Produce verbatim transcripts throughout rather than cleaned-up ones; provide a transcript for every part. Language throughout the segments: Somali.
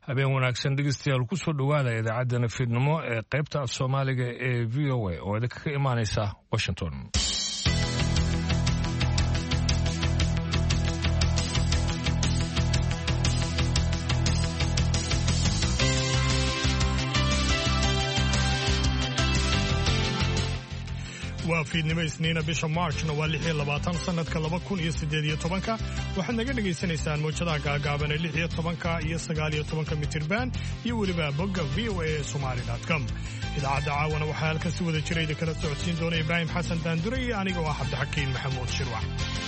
habeen wanaagsan dhegeystayaal ku soo dhawaada idaacadda fiidnimo ee qaybta Soomaaliga ee V O A oo idinka ka imaanaysa Washington. waa fiidnimo isniina bisha March-na waa lix iyo labaatan sanadka laba kun iyo siddeed iyo toban waxaad naga dhageysanaysaan mowjadaha gaagaaban ee lix iyo toban iyo sagaal iyo toban mitirban iyo weliba bogga v o a somali dot com. idaacadda caawana waxaa halkan si wada jirayda kala socodsiin doona Ibraahim Xasan Daandure iyo aniga oo ah Cabdixakiin Maxamuud Shirwac.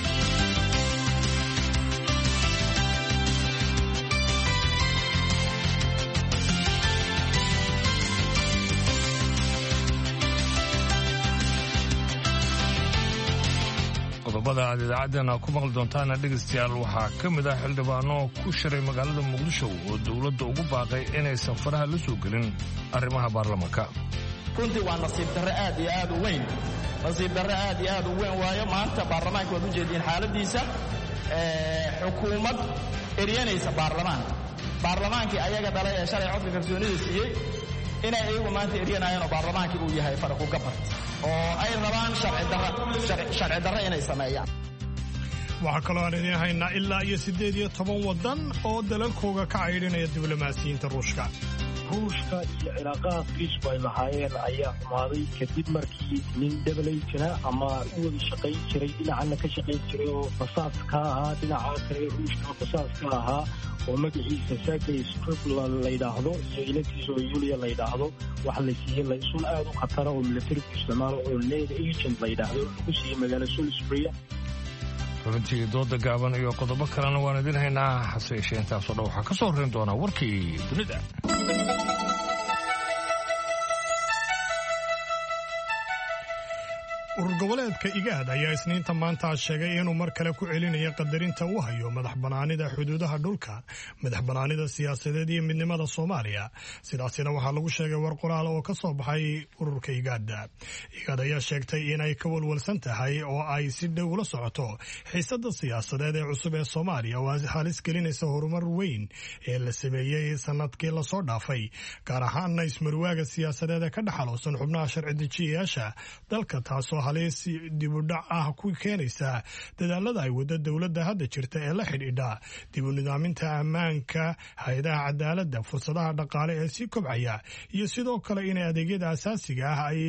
qodobada aad idaacadana ku maqli doontaana dhegeystayaal waxaa ka mid ah xildhibaano ku shiray magaalada Muqdisho oo dawladda ugu baaqay inaysan faraha la soo gelin arrimaha baarlamaanka. runtii waa nasiib darro aad iyo aad u weyn nasiib darro aad iyo aad u weyn waayo maanta baarlamaanka waad u jeediin xaaladiisa xukuumad eryanaysa baarlamaanka baarlamaankii ayaga dhalay ee shalay codka kalsoonida siiyey inay iyagu maanta eryanayaan oo baarlamaankii uu yahay faraku gabad oo ay rabaan sharci darro inay sameeyaan. waxaa kaloo aan idiin haynaa ilaa iyo siddeed iyo toban waddan oo dalalkooga ka caydhinaya diblomaasiyiinta ruushka. ruushka iyo cilaaqaha fiisku ay lahaayeen ayaa xumaaday kadib markii nin dabalay jira ama u wada shaqayn jiray dhinacana ka shaqayn jiray oo basaas ka ahaa dhinaca kale ruushka basaas ka ahaa oo magaciisa Sergey Skripal la yidhaahdo iyo inantiisa oo Yulia la yidhaahdo waxa la siiyey laysuun aad u khatara oo military isticmaalo oo leeda agent la yidhaahdo ku siiyey magaalo Salisbury. runtii dooda gaaban iyo qodobo kalena waan idin haynaa hase yeeshee intaasoo dhan waxaa ka soo horreyn doonaa warkii dunida. urur goboleedka igaad ayaa isniinta maanta sheegay inuu mar kale ku celinayo qadarinta uu hayo madax banaanida xuduudaha dhulka madax banaanida siyaasadeed iyo midnimada Soomaaliya. sidaasina waxaa lagu sheegay war qoraal oo ka soo baxay ururka igaad. igaad ayaa sheegtay inay ka walwalsan tahay oo ay si dhow ula socoto xiisada siyaasadeed ee cusub ee Soomaaliya oo halis gelinaysa horumar weyn ee la sameeyay sanadkii la soo dhaafay gaar ahaan ismarwaaga siyaasadeed ee ka dhaxaloosan xubnaha sharci dejiyayaasha dalka taasoo halis dib u dhac ah ku keenaysa dadaalada ay wada dawladda hadda jirta ee la xidhiidha dib u nidaaminta ammaanka hay'adaha cadaaladda fursadaha dhaqaale ee sii kobcaya iyo sidoo kale inay adeegyada asaasiga ah ay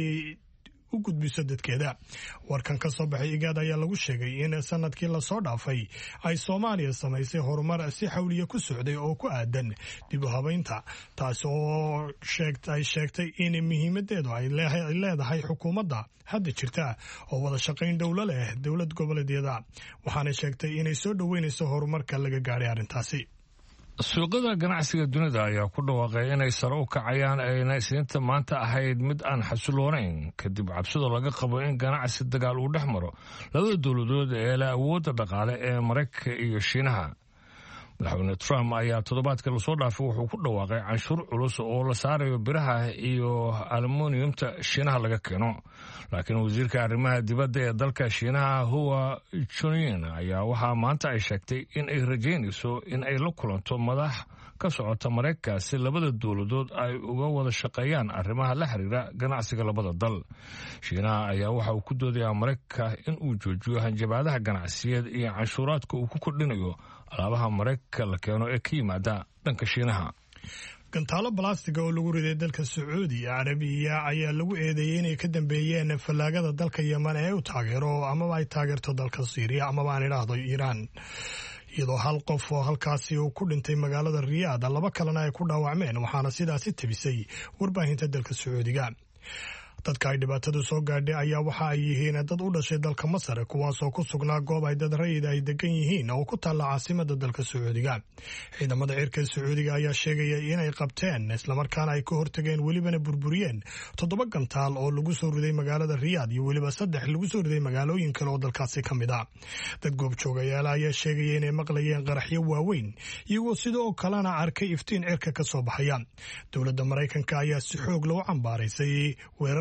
u gudbiso dadkeeda. warkan ka soo baxay igaad ayaa lagu sheegay in sanadkii la soo dhaafay ay Soomaaliya samaysay horumar si xawliya ku socday oo ku aadan dib u habaynta taas oo sheegtay sheegtay in muhiimadeedu ay leedahay xukuumadda hadda jirta oo wada shaqayn dawlad leh dawlad goboleedyada waxaana sheegtay inay soo dhaweynayso horumarka laga gaaray arrintaasi. suuqada ganacsiga dunida ayaa ku dhawaaqay inay sare u kacayaan ayna isniinta maanta ahayd mid aan xasiloonayn kadib cabsida laga qabo in ganacsi dagaal uu dhex maro labada dowladood ee leh awoodda dhaqaale ee Mareykanka iyo Shiinaha. madaxweyne Trump ayaa toddobaadka la soo dhaafay wuxuu ku dhawaaqay canshuur culus oo la saarayo biraha iyo aluminiyumta Shiinaha laga keeno. laakiin wasiirka arrimaha dibadda ee dalka Shiinaha Hua Chunying ayaa waxaa maanta ay sheegtay in ay rajaynayso in ay la kulanto madax ka socota Mareykanka si labada dowladood ay uga wada shaqeeyaan arrimaha la xiriira ganacsiga labada dal. Shiinaha ayaa waxa uu ku doodayaa Mareykanka in uu joojiyo hanjabaadaha ganacsiyeed iyo canshuuraadka uu ku kordhinayo alaabaha Mareykanka la keeno ee ka yimaada dhanka Shiinaha. gantaalo balastiga oo lagu riday dalka Sacuudi Arabiya ayaa lagu eedeeyay inay ka dambeeyeen falaagada dalka Yemen ee u taageero ama ay taageerto dalka Syria ama aan idhaahdo Iran. iyadoo hal qof oo halkaasi uu ku dhintay magaalada Riyadh laba kalena ay ku dhaawacmeen waxaana sidaasi tabisay warbaahinta dalka Sacuudiga. dadka ay dhibaatadu soo gaadhay ayaa waxa ay yihiin dad u dhashay dalka Masar kuwaasoo ku sugnaa goob ay dad rayid ay degan yihiin oo ku taala caasimada dalka Sacuudiga. ciidamada cirka Sacuudiga ayaa sheegaya inay qabteen isla markaana ay ka hortageen welibana burburiyeen toddoba gantaal oo lagu soo riday magaalada Riyadh iyo weliba saddex lagu soo riday magaalooyin kale oo dalkaasi ka mid ah. dad goobjoogayaal ayaa sheegaya inay maqlayeen qaraxyo waaweyn iyagoo sidoo kalena arkay iftiin cirka ka soo baxaya. dowladda Mareykanka ayaa si xoog loo cambaaraysay weerar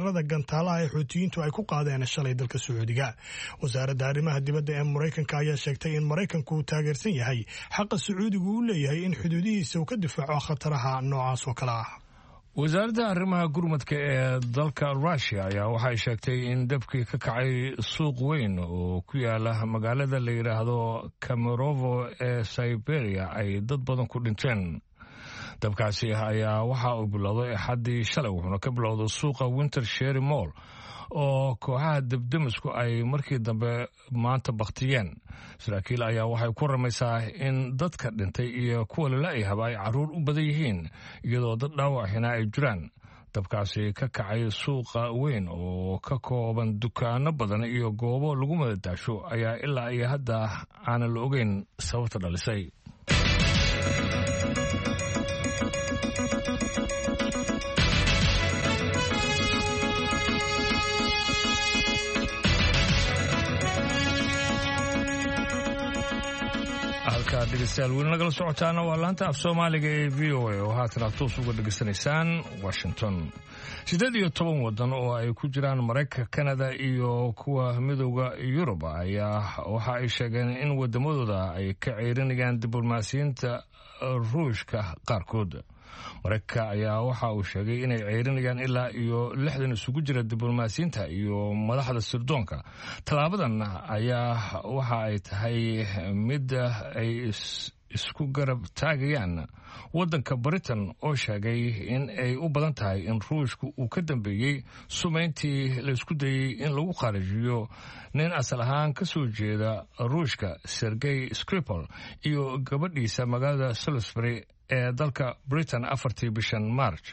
weerarada gantaalaha ee xuutiyiintu ay ku qaadeen shalay dalka sacuudiga. wasaaradda arrimaha dibadda ee maraykanka ayaa sheegtay in maraykanku uu taageersan yahay xaqa sacuudigu uu leeyahay in xuduudihiisa uu ka difaaco khataraha noocaas oo kale ah. wasaaradda arrimaha gurmadka ee dalka ruushia ayaa waxay sheegtay in dabkii ka kacay suuq weyn oo ku yaala magaalada la yidhaahdo Kemerovo ee Siberia ay dad badan ku dhinteen. dabkaasi ayaa waxa uu bilowday axaddii shalay wuxuuna ka bilowday suuqa Winter Sherry Mall oo kooxaha debdemisku ay markii dambe maanta baktiyeen. saraakiil ayaa waxay ku ramaysaa in dadka dhintay iyo kuwa lala-yahaba ay carruur u badan yihiin iyadoo dad dhaawacina ay jiraan. dabkaasi ka kacay suuqa weyn oo ka kooban dukaano badan iyo goobo lagu madadaasho ayaa ilaa iyo hadda aanan la ogeyn sababta dhalisay. halkaa dhegeystayaal weli nagala socotaana waa laanta af soomaaliga ee v o a oo haatan aad toos uga dhegeysanaysaan washington. siddeed iyo toban waddan oo ay ku jiraan maraykanka, kanada iyo kuwa midowda yurub ayaa waxa ay sheegeen in waddamadooda ay ka ceyrinayaan diblomaasiyiinta ruushka qaarkood. maraykanka ayaa waxa uu sheegay inay ceyrinayaan ilaa iyo lixdan isugu jira diblomaasiyiinta iyo madaxda sirdoonka. tallaabadan ayaa waxa ay tahay mid ay isku garab taagayaan waddanka Britain oo sheegay in ay u badan tahay in ruushku uu ka dambeeyey sumayntii la isku dayey in lagu kharijiyo nin asal ahaan ka soo jeeda ruushka Sergei Skripal iyo gabadhiisa magaalada Salisbury ee dalka Britain afartii bishan March.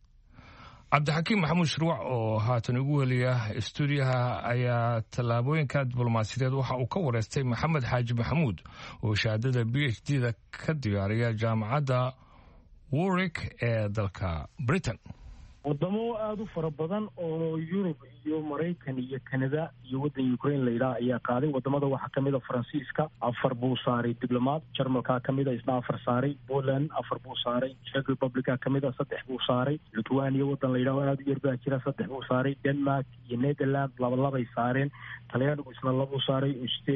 cabdixakiim maxamuud shirwac oo haatan ugu weliya stuudiyaha ayaa tallaabooyinka diblomaasiyadeed waxa uu ka wareystay maxamed xaaji maxamuud oo shahaadada b h d da ka diyaariya jaamacadda Warwick ee dalka Britain. wadamo aada u fara badan oo Yurub iyo Maraykan iyo Canada iyo waddan Ukraine la yiraahdo ayaa qaaday. wadamada waxaa kamid ah Faransiiska afar buu saaray diblomaad, Jarmalka kamid ah isna afar saaray, Poland afar buu saaray, Czech Republic kamid ah saddex buu saaray, Lithuania waddan la yiraahdo aada u yar baa jira saddex buu saaray, Denmark iyo Netherlands laba laba ay saareen, Talyaanigu isna laba buu saaray,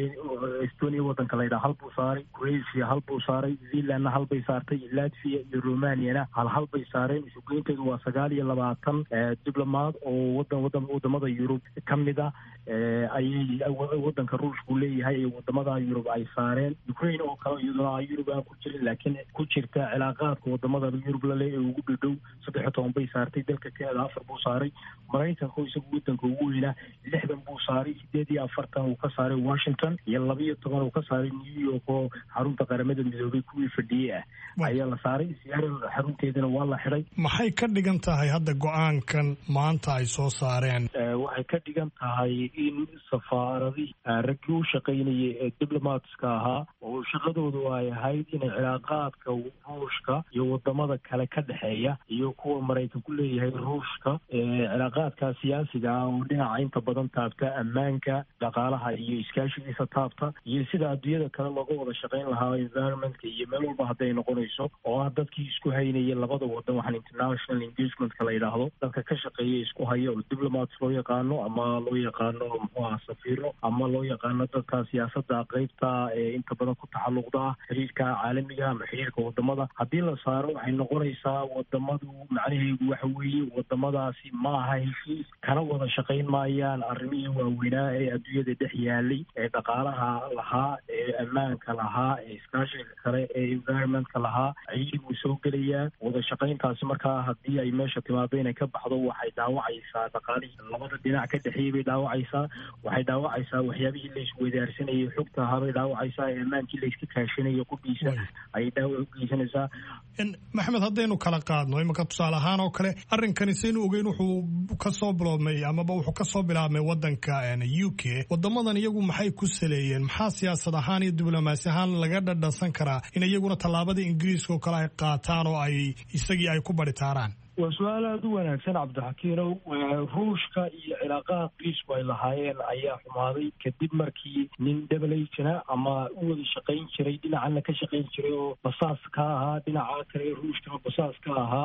Estonia waddanka la yiraahdo hal buu saaray, Croatia hal buu saaray, Zealand hal bay saartay, Latvia iyo Romania hal hal bay saareen. isugeynteedu waa sagaal iyo labaatan diblomaad oo wadan wadan wadamada Yurub kamid ah ayay wadanka Ruushku leeyahay ee wadamada Yurub ay saareen. Ukraine oo kale iyaduna Yurub aan ku jirin laakiin ku jirta cilaaqaadka wadamada Yurub la leeyahay ugu dhadhow saddex iyo toban bay saartay. dalka Canada afar buu saaray, Maraykanku isagu wadanka ugu weynaa lixdan buu saaray, sideed iyo afartan uu ka saaray Washington iyo laba iyo toban uu ka saaray New York oo xarunta qaramada midoobay kuwii fadhiyay ah ayaa la saaray. siyaarada xarunteedana waa la xiray. maxay ka dhigan tahay hadda go-aankan maanta ay soo saareen? waxay ka dhigan tahay in safaaradii raggii u shaqaynayay ee diblomaatska ahaa oo shaqadoodu ay ahayd inay cilaaqaadka ruushka iyo wadamada kale ka dhexeeya iyo kuwa Maraykan ku leeyahay ruushka cilaaqaadka siyaasiga ah oo dhinaca inta badan taabta ammaanka, dhaqaalaha iyo iskaashigiisa taabta iyo sida adduunyada kale looga wada shaqayn lahaa environmentka iyo meel walba hadday noqonayso oo ah dadkii isku haynayay labada wadan waxaan international engagementka la yidhaahdo dadka ka shaqeeya isku haya oo diplomats loo yaqaano ama loo yaqaano muxuu aha safiiro ama loo yaqaano dadka siyaasadda qaybta ee inta badan ku taxalluqda ah xiriirka caalamiga ama xiriirka wadamada. haddii la saaro waxay noqonaysaa wadamadu macnaheedu waxa weeye wadamadaasi ma aha heshiis kana wada shaqayn maayaan arrimihii waaweynaa ee adduunyada dhex yaalay ee dhaqaalaha lahaa ee ammaanka lahaa ee iskaashiga kale ee environmentka lahaa ayay buu soo gelayaa. wada shaqayntaasi markaa haddii ay meesha timaado inay ka baxdo waxay dhaawacaysaa dhaqaalihii labada dhinac ka dhexeeyay bay dhaawacaysaa, waxay dhaawacaysaa waxyaabihii la isweydaarsanayay xogta ahaa bay dhaawacaysaa, ee ammaankii la iska kaashanayay qudhiisa ayay dhaawac u geysanaysaa. maxamed haddaynu kala qaadno imanka tusaale ahaan oo kale arrinkani saynu ogeyn wuxuu kasoo biloobmay amaba wuxuu kasoo bilaabmay wadanka U K. wadamadan iyagu maxay ku saleeyeen? maxaa siyaasad ahaan iyo diblomaasi ahaan laga dhadhansan karaa in iyaguna tallaabada ingiriiska oo kale ay qaataan oo ay isagii ay ku baritaaraan? waa su-aal aada u wanaagsan cabdixakiinow. ruushka iyo cilaaqaha ingiriisku ay lahaayeen ayaa xumaaday kadib markii nin dabaleyjana ama u wada shaqayn jiray dhinacana ka shaqayn jiray oo basaas ka ahaa dhinaca kale ruushka basaas ka ahaa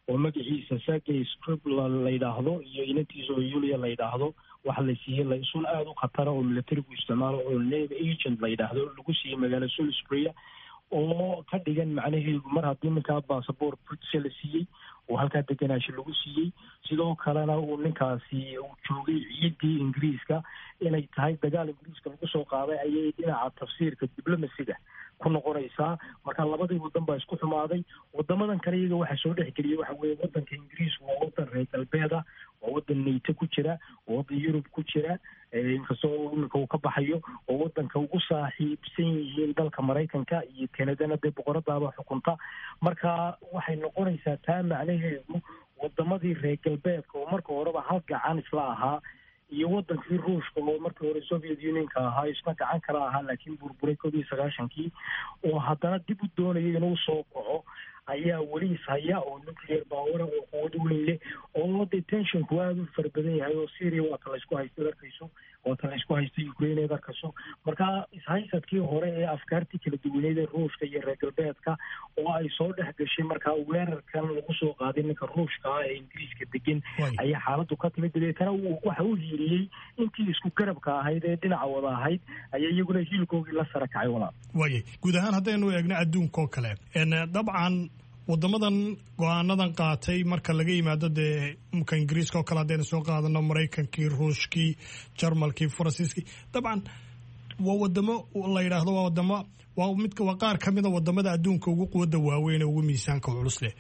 oo magaciisa Sergey Skripal la yidhaahdo iyo inantiisa oo Yulia la yidhaahdo waxa la siiyey laysun aada u khatara oo militarigu isticmaalo oo navy agent la yidhaahdo lagu siiyey magaalada Salisbury oo ka dhigan macnaheedu mar haddii ninkaa basaboort British la siiyey oo halkaa deganaansho lagu siiyey sidoo kalena uu ninkaasi uu joogay ciidii Ingiriiska inay tahay dagaal Ingiriiska lagu soo qaaday ayay dhinaca tafsiirka diblomaasiga ku noqonaysaa marka labadii wadan baa isku xumaaday wadamadan kale iyaga waxa soo dhexgeliyay waxa weeye wadanka Ingiriiska waa wadan reer galbeeda waa wadan NATO ku jira waa wadan Europe ku jira inkastoo iminka uu ka baxayo oo wadanka ugu saaxiibsan yihiin dalka Maraykanka iyo Canada dee boqoradaaba xukunta marka waxay noqonaysaa taa macnaheedu wadamadii reer galbeedka oo marka horeba hal gacan isla ahaa iyo wadankii Ruushka oo markii hore Soviet Unionka ahaa isna gacan kala ahaa laakiin burburay kow iyo sagaashankii oo haddana dib u doonayay inuu soo kaco ayaa weli ishaya oo nuclear power oo quwad weyn leh oo detentionku aada u fara badan yahay oo Syria waa ta la isku haysto darkayso waa ta la isku haysto Ukraine darkayso marka ishaysadkii hore ee afkaartii kala duwaneed ee Ruushka iyo reer galbeedka oo ay soo dhex gashay marka weerarkan lagu soo qaaday ninka Ruushka ee Ingiriiska degan ayaa xaaladdu ka timid deetana waxa uu hiiriyey intii isku garabka ahayd ee dhinaca wada ahayd ayaa iyaguna hiilkoogii la sara kacay walaa waayay guud ahaan haddaynu eegno adduunka oo kale dabcan wadamadan go-aanadan qaatay marka laga yimaado dee mka Ingiriiska oo kale haddaynu soo qaadano Maraykankii Ruushkii Jarmalkii Faransiiskii dabcan waa wadamo la yidhaahdo waa wadamo waa midka waa qaar ka mid a wadamada adduunka ugu quwadda waaweyn ee ugu miisaanka culus leh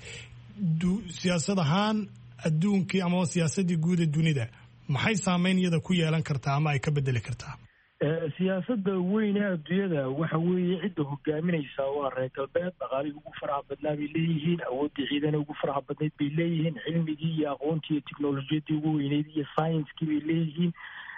siyaasad ahaan adduunkii ama siyaasadii guud ee dunida maxay saameyn iyada ku yeelan kartaa ama ay ka bedeli kartaa siyaasada weyn ee adduunyada waxa weeye cidda hogaaminaysa waa reer galbeed dhaqaalihii ugu faraha badnaa bay leeyihiin awooddii ciidana ugu faraha badnayd bay leeyihiin cilmigii iyo aqoontii iyo teknolojiyadii ugu weyneyd iyo science-kii bay leeyihiin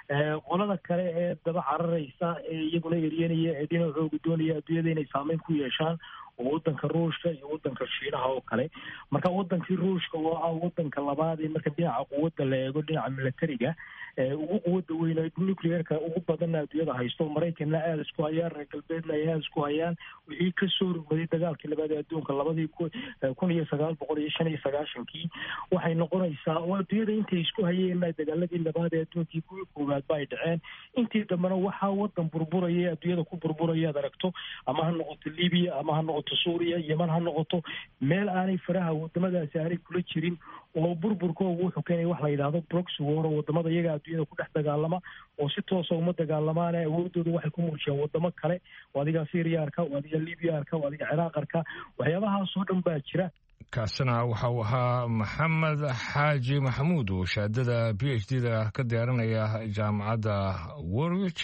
qolada kale ee daba cararaysa ee iyaguna eryanaya ee dhinacooga doonaya adduunyada inay saameyn ku yeeshaan oo wadanka Ruushka iyo wadanka Shiinaha oo kale marka wadankii Ruushka waa wadanka labaad ee marka dhinaca quwadda la eego dhinaca militariga ee ugu quwadda weyn ee nuclearka ugu badan adduunyada haysto Maraykanna aad isku hayaan reer galbeedna aad isku hayaan wixii ka soo rugmaday dagaalkii labaad ee adduunka labadii kun iyo sagaal boqol iyo shan iyo sagaashankii waxay noqonaysaa oo adduunyada intay isku hayeen dagaaladii labaad ee adduunkii kuwii koowaad bay dhaceen intii dambana waxaa wadan burburaya adduunyada ku burburaya aad aragto ama ha noqoto Libiya ama ha noqoto Suuriya Yemen ha noqoto meel aanay faraha wadamadaasi aanay kula jirin oo burburkooda wuxuu keenay wax la yidhaahdo proxy war oo wadamada iyaga adduunyada ku dhex dagaalama oo si toos ah uma dagaalamaan awoodooda waxay ku muujiyaan wadamo kale oo adiga Syria arka oo adiga Libya arka oo adiga Ciraaq arka waxyaabahaas oo dhan baa jira kaasina waxa uu ahaa Maxamed Xaaji Maxamuud oo shahaadada PhD da ka diyaarinaya jaamacadda Warwick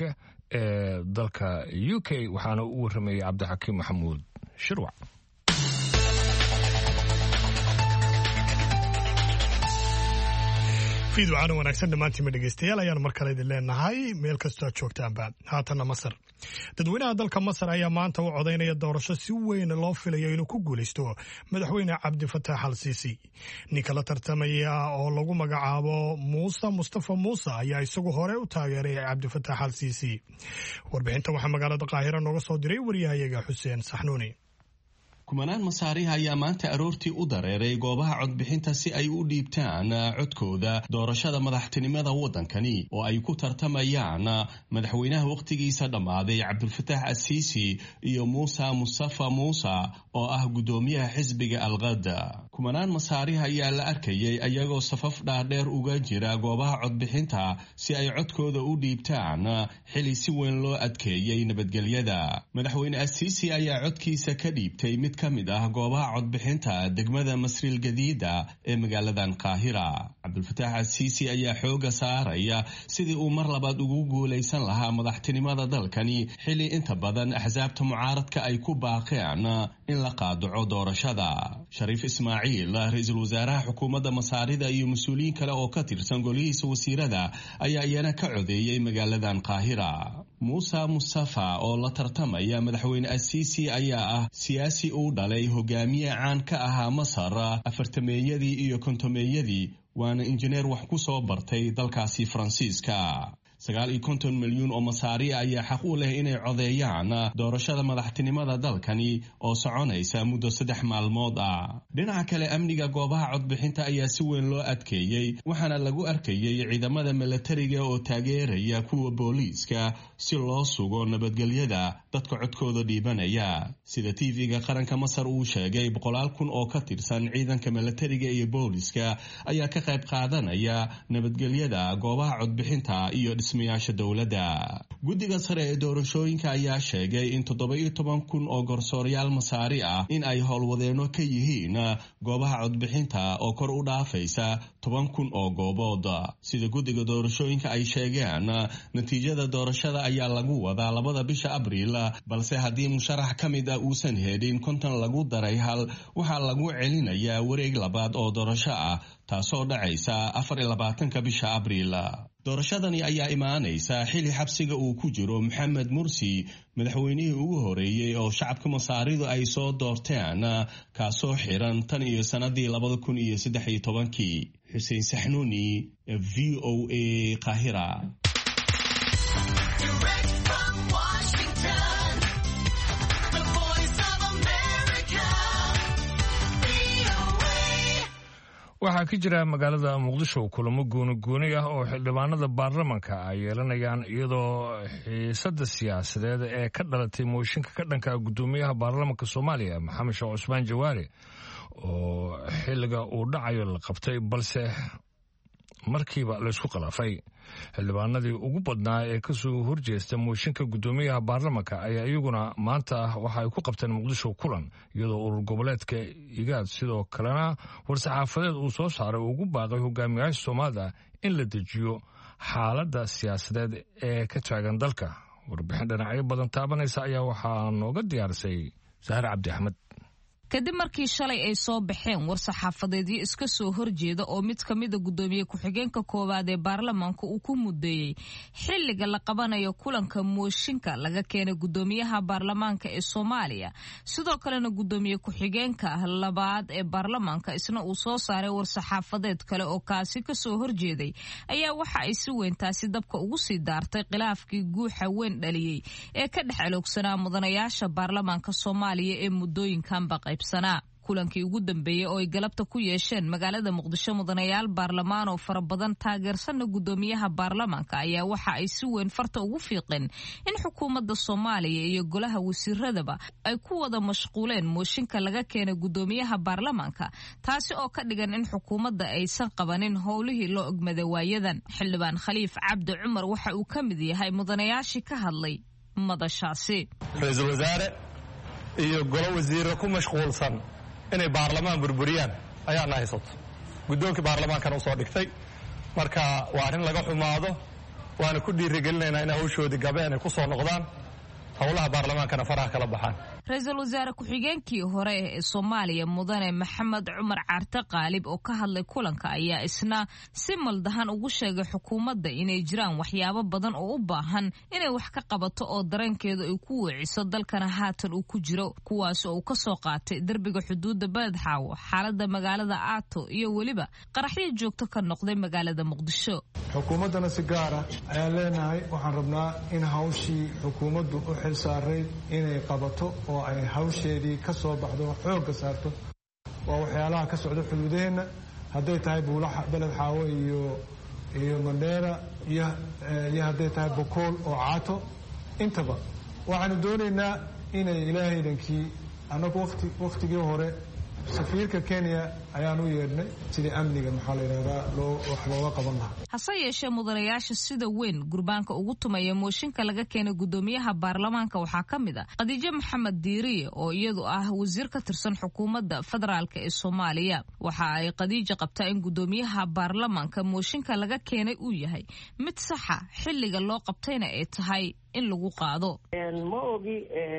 ee dalka U K waxaana uu warramay Cabdixakiim Maxamuud shirwac fiidu caano wanaagsan dhammaantiinma dhegaystayaal ayaan mar kale idin leenahay meel kastoo aad joogtaanba haatanna Masar dadweynaha dalka Masar ayaa maanta u codaynaya doorasho si weyn loo filayo inuu ku guulaysto madaxweyne Cabdifataax al-Siisi ninka la tartamaya oo lagu magacaabo Muuse Mustafa Muuse ayaa isagu hore u taageeray Cabdifataax al-Siisi warbixinta waxaa magaalada Qaahira nooga soo diray wariyahayaga Xuseen Saxnuuni kumanaan masaariha ayaa maanta aroortii u dareeray goobaha codbixinta si ay u dhiibtaan codkooda doorashada madaxtinimada waddankani oo ay ku tartamayaan madaxweynaha wakhtigiisa dhammaaday Cabdulfataax al-Siisi iyo Muuse Mustafa Muuse oo ah guddoomiyaha xisbiga al-Ghada kumanaan masaariha ayaa la arkayay ayagoo safaf dhaadheer uga jira goobaha codbixinta si ay codkooda u dhiibtaan xili si weyn loo adkeeyay nabadgelyada madaxweyne al-Siisi ayaa codkiisa ka dhiibtay mid ka mid ah goobaha codbixinta degmada Masril Gadiida ee magaaladan Qaahira Cabdulfataax al-Siisi ayaa xooga saaraya sidii uu mar labaad ugu guulaysan lahaa madaxtinimada dalkani xili inta badan axsaabta mucaaradka ay ku baaqeen in la qaadaco doorashada Shariif Ismaaciil ra'iisul wasaaraha xukuumadda Masaarida iyo mas'uuliyiin kale oo ka tirsan golihiisa wasiirada ayaa iyana ka codeeyay magaaladan Qaahira Muuse Mustafa oo la tartamaya madaxweyne al-Siisi ayaa ah siyaasi uu dhalay hogaamiye caan ka ahaa Masar afartameeyadii iyo kontomeeyadii waana injineer wax ku soo bartay dalkaasi Faransiiska sagaal iyo konton milyuun oo masaari ayaa xaq u leh inay codeeyaan doorashada madaxtinimada dalkani oo soconaysa muddo saddex maalmood ah. dhinaca kale amniga goobaha codbixinta ayaa si weyn loo adkeeyey waxaana lagu arkayay ciidamada milatariga oo taageeraya kuwa booliiska si loo sugo nabadgelyada dadka codkooda dhiibanaya. sida T V-ga qaranka Masar uu sheegay boqolaal kun oo ka tirsan ciidanka milatariga iyo booliiska ayaa ka qayb qaadanaya nabadgelyada goobaha codbixinta iyo dhismayaasha dowladda. guddiga sare ee doorashooyinka ayaa sheegay in toddoba iyo toban kun oo garsooryaal masaari ah in ay howlwadeeno ka yihiin goobaha codbixinta oo kor u dhaafaysa toban kun oo goobood. sida guddiga doorashooyinka ay sheegeen natiijada doorashada ayaa lagu wadaa labada bisha Abriil, balse haddii musharax ka mid ah uusan helin konton lagu daray hal waxaa lagu celinayaa wareeg labaad oo doorasho ah taasoo dhacaysa afar iyo labaatanka bisha Abriil. doorashadani ayaa imaanaysa xili xabsiga uu ku jiro Maxamed Mursi, madaxweynihii ugu horeeyay oo shacabka Masaaridu ay soo doorteen, kaasoo xiran tan iyo sanadii labada kun iyo saddex iyo tobankii. Xuseen Saxnuuni, V O A, Qaahira. waxaa ka jira magaalada Muqdisho kulamo gooni-gooni ah oo xildhibaanada baarlamaanka ay yeelanayaan iyadoo xiisada siyaasadeed ee ka dhalatay mooshinka ka dhanka gudoomiyaha baarlamaanka Soomaaliya Maxamed Sheekh Cusmaan Jawaari oo xilliga uu dhacayo la qabtay balse markiiba la isku khilaafay. xildhibaanadii ugu badnaa ee ka soo horjeesta mooshinka gudoomiyaha baarlamaanka ayaa iyaguna maanta waxa ay ku qabteen Muqdisho kulan iyadoo urur goboleedka igaad sidoo kalena war-saxaafadeed uu soo saaray ugu baaqay hogaamiyaasha Soomaalida in la dejiyo xaaladda siyaasadeed ee ka taagan dalka. warbixin dhinacyo badan taabanaysa ayaa waxaa nooga diyaarisay Zahra Cabdi Axmed. kadib markii shalay ay soo baxeen war-saxaafadeedyo iska soo horjeeda oo mid ka mid a gudoomiye ku-xigeenka koowaad ee baarlamaanka uu ku mudeeyey xilliga la qabanayo kulanka mooshinka laga keenay gudoomiyaha baarlamaanka ee Soomaaliya, sidoo kalena gudoomiye ku-xigeenka labaad ee baarlamaanka isna uu soo saaray war-saxaafadeed kale oo kaasi ka soo horjeeday, ayaa waxa ay si weyn taasi dabka ugu sii daartay khilaafkii guuxa weyn dhaliyey ee ka dhex aloogsanaa mudanayaasha baarlamaanka Soomaaliya ee muddooyinkan baqay kulankii ugu dambeeyay oo ay galabta ku yeesheen magaalada Muqdisho mudanayaal baarlamaan oo fara badan taageersana gudoomiyaha baarlamaanka ayaa waxa ay si weyn farta ugu fiiqeen in xukuumadda Soomaaliya iyo golaha wasiiradaba ay ku wada mashquuleen mooshinka laga keenay gudoomiyaha baarlamaanka, taasi oo ka dhigan in xukuumadda aysan qabanin howlihii loo ogmaday waayadan. xildhibaan Khaliif Cabdi Cumar waxa uu ka mid yahay mudanayaashii ka hadlay madashaasi. ra'iisul wasaare iyo golo wasiiro ku mashquulsan inay baarlamaan burburiyaan ayaana haysato. guddoonkii baarlamaankana usoo dhigtay, marka waa arrin laga xumaado. waana ku dhiirigelinaynaa in hawshoodii gabeen ay ku soo noqdaan, howlaha baarlamaankana faraha kala baxaan. ra-iisul wasaare ku-xigeenkii hore ee Soomaaliya mudane Maxamed Cumar Carte Qaalib oo ka hadlay kulanka ayaa isna si maldahan ugu sheegay xukuumadda inay jiraan waxyaabo badan oo u baahan inay wax ka qabato oo dareenkeedu ay ku weeciso dalkana haatan uu ku jiro, kuwaas oo uu ka soo qaatay darbiga xuduudda Beledxaawo, xaaladda magaalada Aato iyo weliba qaraxyo joogto ka noqday magaalada Muqdisho. xukuumaddana si gaar ah ayaan leenahay waxaan rabnaa in hawshii xukuumaddu u xil saaray inay qabato oo ay hawsheedii ka soo baxdo xoogga saarto. waa waxyaalaha ka socda xuduudaheenna, hadday tahay buulaha Beledxaawo iyo iyo Mandheera iyo iyo hadday tahay Bokool oo Caato, intaba waxaanu doonaynaa inay ilaahaydankii annagu waqti waqtigii hore safiirka Kenya ayaan u yeedhnay sidii amniga maxaa la yidhahdaa loo wax looga qaban lahaa. hase yeeshee mudanayaasha sida weyn gurbaanka ugu tumaya mooshinka laga keenay gudoomiyaha baarlamaanka waxaa ka mid ah Khadiijo Maxamed Diiriye oo iyadu ah wasiir ka tirsan xukuumadda federaalka ee Soomaaliya. waxa ay Khadiijo qabtaa in gudoomiyaha baarlamaanka mooshinka laga keenay uu yahay mid saxa, xilliga loo qabtayna ay tahay in lagu qaado. ma ogi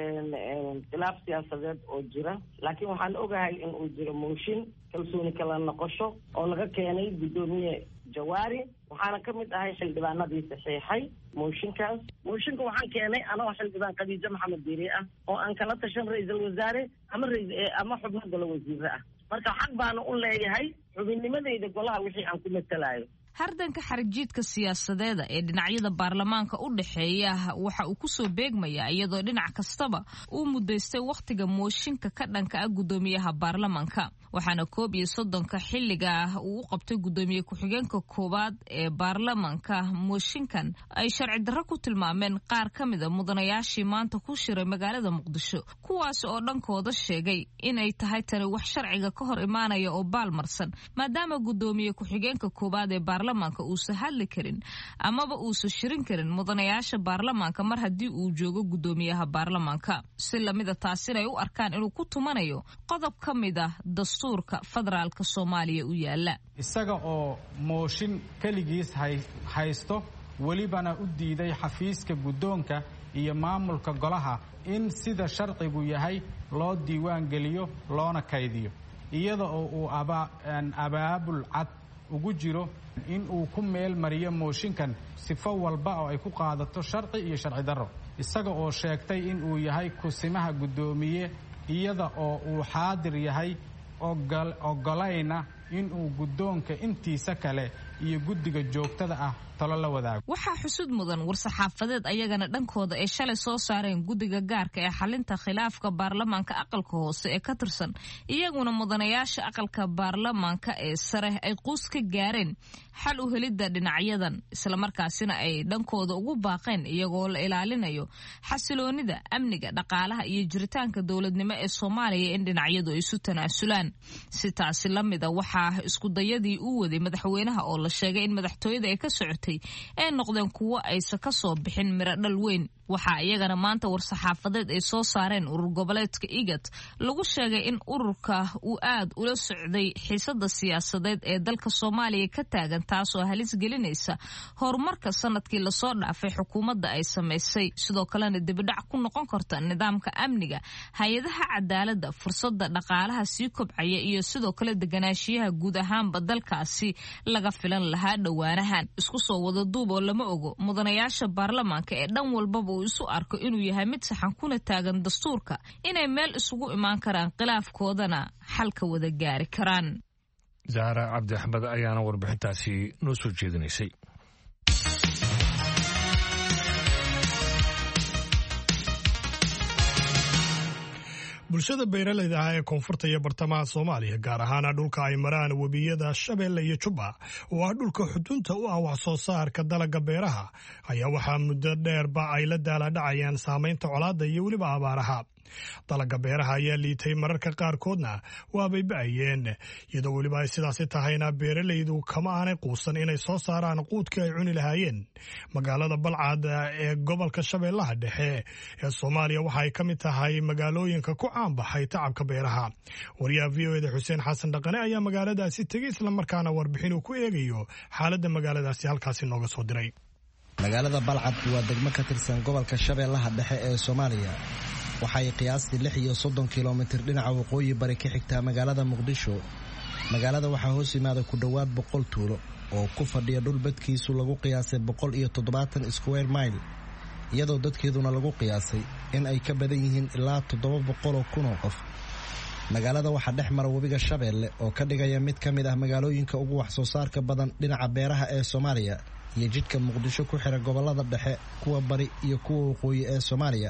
khilaaf siyaasadeed oo jira, laakiin waxaan ogahay in uu jiro mooshin kalsooni kala noqosho oo laga keenay gudoomiye Jawaari. waxaana ka mid ahay xildhibaanadii saxiixay mooshinkaas. mooshinka waxaan keenay anoo xildhibaan Khadiijo Maxamed Diiri ah oo aan kala tashan ra'iisul wasaare ama ama xubno golo wasiir ah. marka xaq baan u leeyahay xubinnimadayda golaha wixii aan ku matalayo. hardanka xarijiidka siyaasadeeda ee dhinacyada baarlamaanka u dhaxeeya waxa uu kusoo beegmayaa iyadoo dhinac kastaba uu mudaystay wakhtiga mooshinka ka dhanka ah gudoomiyaha baarlamaanka waxaana koob iyo soddonka xilliga ah uu u qabtay gudoomiye ku-xigeenka koowaad ee baarlamaanka mooshinkan ay sharci darro ku tilmaameen qaar ka mida mudanayaashii maanta ku shiray magaalada muqdisho kuwaas oo dhankooda sheegay inay tahay tani wax sharciga ka hor imaanaya oo baalmarsan maadaama gudoomiye ku-xigeenka koowaad ee baarlamaanka uusan hadli karin amaba uusan shirin karin mudanayaasha baarlamaanka mar haddii uu joogo gudoomiyaha baarlamaanka si lamida taasina ay u arkaan inuu ku tumanayo qodob ka mid ah dastuurka federaalka soomaaliya u yaala isaga oo mooshin keligiis haysto welibana u diiday xafiiska guddoonka iyo maamulka golaha in sida sharcigu yahay loo diiwaan geliyo loona kaydiyo iyada oo uu abaabul cad ugu jiro in uu ku meel mariyo mooshinkan sifo walba oo ay ku qaadato sharci iyo sharci darro isaga oo sheegtay in uu yahay kusimaha guddoomiye iyada oo uu xaadir yahay ogolayna in uu guddoonka intiisa kale iyo guddiga joogtada ah talo la wadaago waxaa xusud mudan war-saxaafadeed ayagana dhankooda ay shalay soo saareen guddiga gaarka ee xalinta khilaafka baarlamaanka aqalka hoose ee ka tirsan iyaguna mudanayaasha aqalka baarlamaanka ee sare ay quus ka gaareen xal u helidda dhinacyadan islamarkaasina ay dhankooda ugu baaqeen iyagoo la ilaalinayo xasiloonida amniga dhaqaalaha iyo jiritaanka dowladnimo ee soomaaliya in dhinacyadu ay isu tanaasulaan si taasi la mida waxaa iskudayadii uu waday madaxweynaha oo la sheegay in madaxtooyada ay ka socotay ay noqdeen kuwo aysan ka soo bixin miro dhal weyn waxaa iyagana maanta war-saxaafadeed ay soo saareen urur goboleedka igat lagu sheegay in ururka uu aad ula socday xiisada siyaasadeed ee dalka soomaaliya ka taagan taasoo halis gelinaysa horumarka sanadkii lasoo dhaafay xukuumadda ay samaysay sidoo kalena dibidhac ku noqon karta nidaamka amniga hay-adaha cadaaladda fursada dhaqaalaha sii kobcaya iyo sidoo kale deganaanshiyaha guud ahaanba dalkaasi laga filan lahaa dhowaanahan isku soo wada duub oo lama ogo mudanayaasha baarlamaanka ee dhan walbaba uu isu arko inuu yahay mid saxan kuna taagan dastuurka inay meel isugu imaan karaan khilaafkoodana xalka wada gaari karaan zahra cabdi axmed ayaana warbixintaasi noo soo jeedinaysay bulshada beeralayda ah ee koonfurta iyo bartamaha soomaaliya gaar ahaana dhulka ay maraan webiyada shabeelle iyo jubba oo ah dhulka xudunta u ah wax soo saarka dalagga beeraha ayaa waxaa muddo dheerba ay la daaladhacayaan saamaynta colaadda iyo weliba abaaraha dalagga beeraha ayaa liitay mararka qaarkoodna waabay ba'ayeen iyadoo weliba ay sidaasi tahayna beeralaydu kama aanay quusan inay soo saaraan quudkii ay cuni lahaayeen magaalada balcad ee gobolka shabeellaha dhexe ee soomaaliya waxa ay ka mid tahay magaalooyinka ku caanbaxay tacabka beeraha wariyaha v o eda xuseen xasan dhaqane ayaa magaaladaasi tegey islamarkaana warbixin uu ku eegayo xaaladda magaaladaasi halkaasi nooga soo diray magaalada balcad waa degmo ka tirsan gobolka shabeellaha dhexe ee soomaaliya waxay qiyaastii lix iyo soddon kilomitir dhinaca waqooyi bari ka xigtaa magaalada muqdisho magaalada waxaa hoos yimaada ku dhowaad boqol tuulo oo ku fadhiya dhul badkiisu lagu qiyaasay boqol iyo toddobaatan square mile iyadoo dadkeeduna lagu qiyaasay in ay ka badan yihiin ilaa toddoba boqoloo kunoo qof magaalada waxaa dhex mara webiga shabeelle oo ka dhigaya mid ka mid ah magaalooyinka ugu wax soo saarka badan dhinaca beeraha ee soomaaliya iyo jidhka muqdisho ku xira gobolada dhexe kuwa bari iyo kuwa waqooyi ee soomaaliya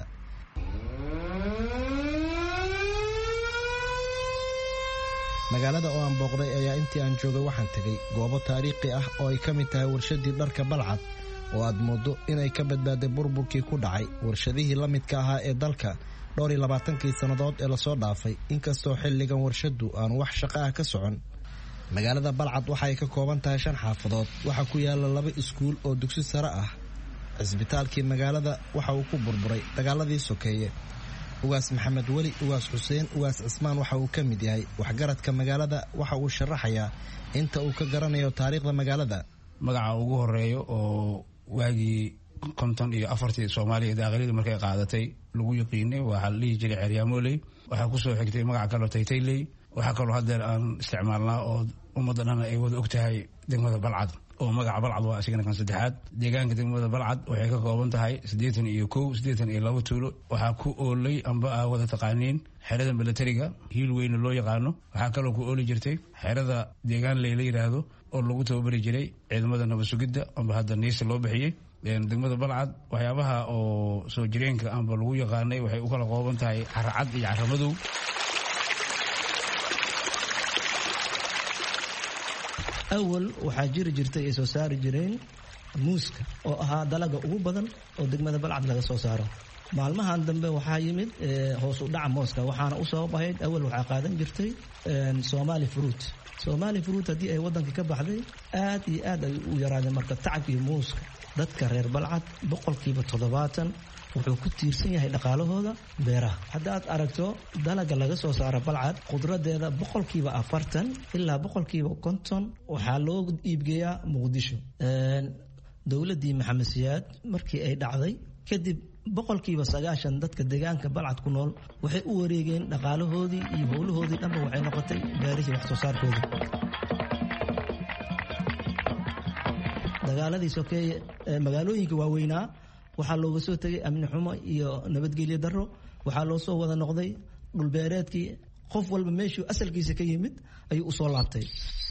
magaalada oo aan booqday ayaa intii aan joogay waxaan tegey goobo taariikhi ah oo ay ka mid tahay warshadii dharka balcad oo aad mooddo inay ka badbaaday burburkii ku dhacay warshadihii la midka ahaa ee dalka dhowr iyo labaatankii sannadood ee lasoo dhaafay inkastoo xilligan warshaddu aanu wax shaqo ah ka socon magaalada balcad waxa ay ka kooban tahay shan xaafadood waxaa ku yaalla laba iskuul oo dugsi sare ah cisbitaalkii magaalada waxa uu ku burburay dagaaladii sokeeye ugaas maxamed weli ugaas xuseen ugaas cismaan waxa uu ka mid yahay waxgaradka magaalada waxa uu sharaxayaa inta uu ka garanayo taariikhda magaalada magaca ugu horeeyo oo waagii konton iyo afartii soomaaliya daaqilida markay qaadatay lagu yaqiinay waxaa la dhihi jiray ceryaamoley waxaa ku soo xigtay magaca kaloo taytayley waxaa kaloo haddeer aan isticmaalnaa oo ummadda dhan ay wada og tahay degmada balcad oo magaca balcad waa asigana kan saddexaad deegaanka degmada balcad waxay ka kooban tahay siddeetan iyo kow siddeetan iyo laba tuulo waxaa ku oolay amba aa wada taqaaniin xerada milatariga hiil weyne loo yaqaano waxaa kaloo ku ooli jirtay xerada deegaan leyla yidhaahdo oo lagu tababari jiray ciidamada nabad sugidda amba hadda niisa loo bixiyey degmada balcad waxyaabaha oo soo jireenka amba lagu yaqaanay waxay u kala qooban tahay caracad iyo caramadow. awal waxaa jiri jirtay ay soo saari jireen muuska oo ahaa dalaga ugu badan oo degmada balcad laga soo saaro. maalmahan dambe waxaa yimid hoos u dhaca mooska waxaana u soo bahayd awal waxaa qaadan jirtay Somali fruit. Somali fruit haddii ay waddanka ka baxday aad iyo aad ay u yaraadeen marka tacabkii muuska dadka reer balcad boqolkiiba toddobaatan wuxuu ku tiirsan yahay dhaqaalahooda beeraha. haddaad aragto dalaga laga soo saaro balcad qudradeeda boqolkiiba afartan ilaa boqolkiiba konton waxaa loo iibgeeyaa muqdisho. dowladdii maxamed siyaad markii ay dhacday kadib boqolkiiba sagaashan dadka deegaanka balcad ku nool waxay u wareegeen dhaqaalahoodii iyo howlahoodii dhanba waxay noqotay beerihii wax soo saarkoodii. dagaaladii sokeeye magaalooyinka waaweynaa waxaa looga soo tegay amni xumo iyo nabadgelyo darro waxaa loo soo wada noqday dhulbeereedkii qof walba meeshuu asalkiisa ka yimid ayuu usoo laabtay.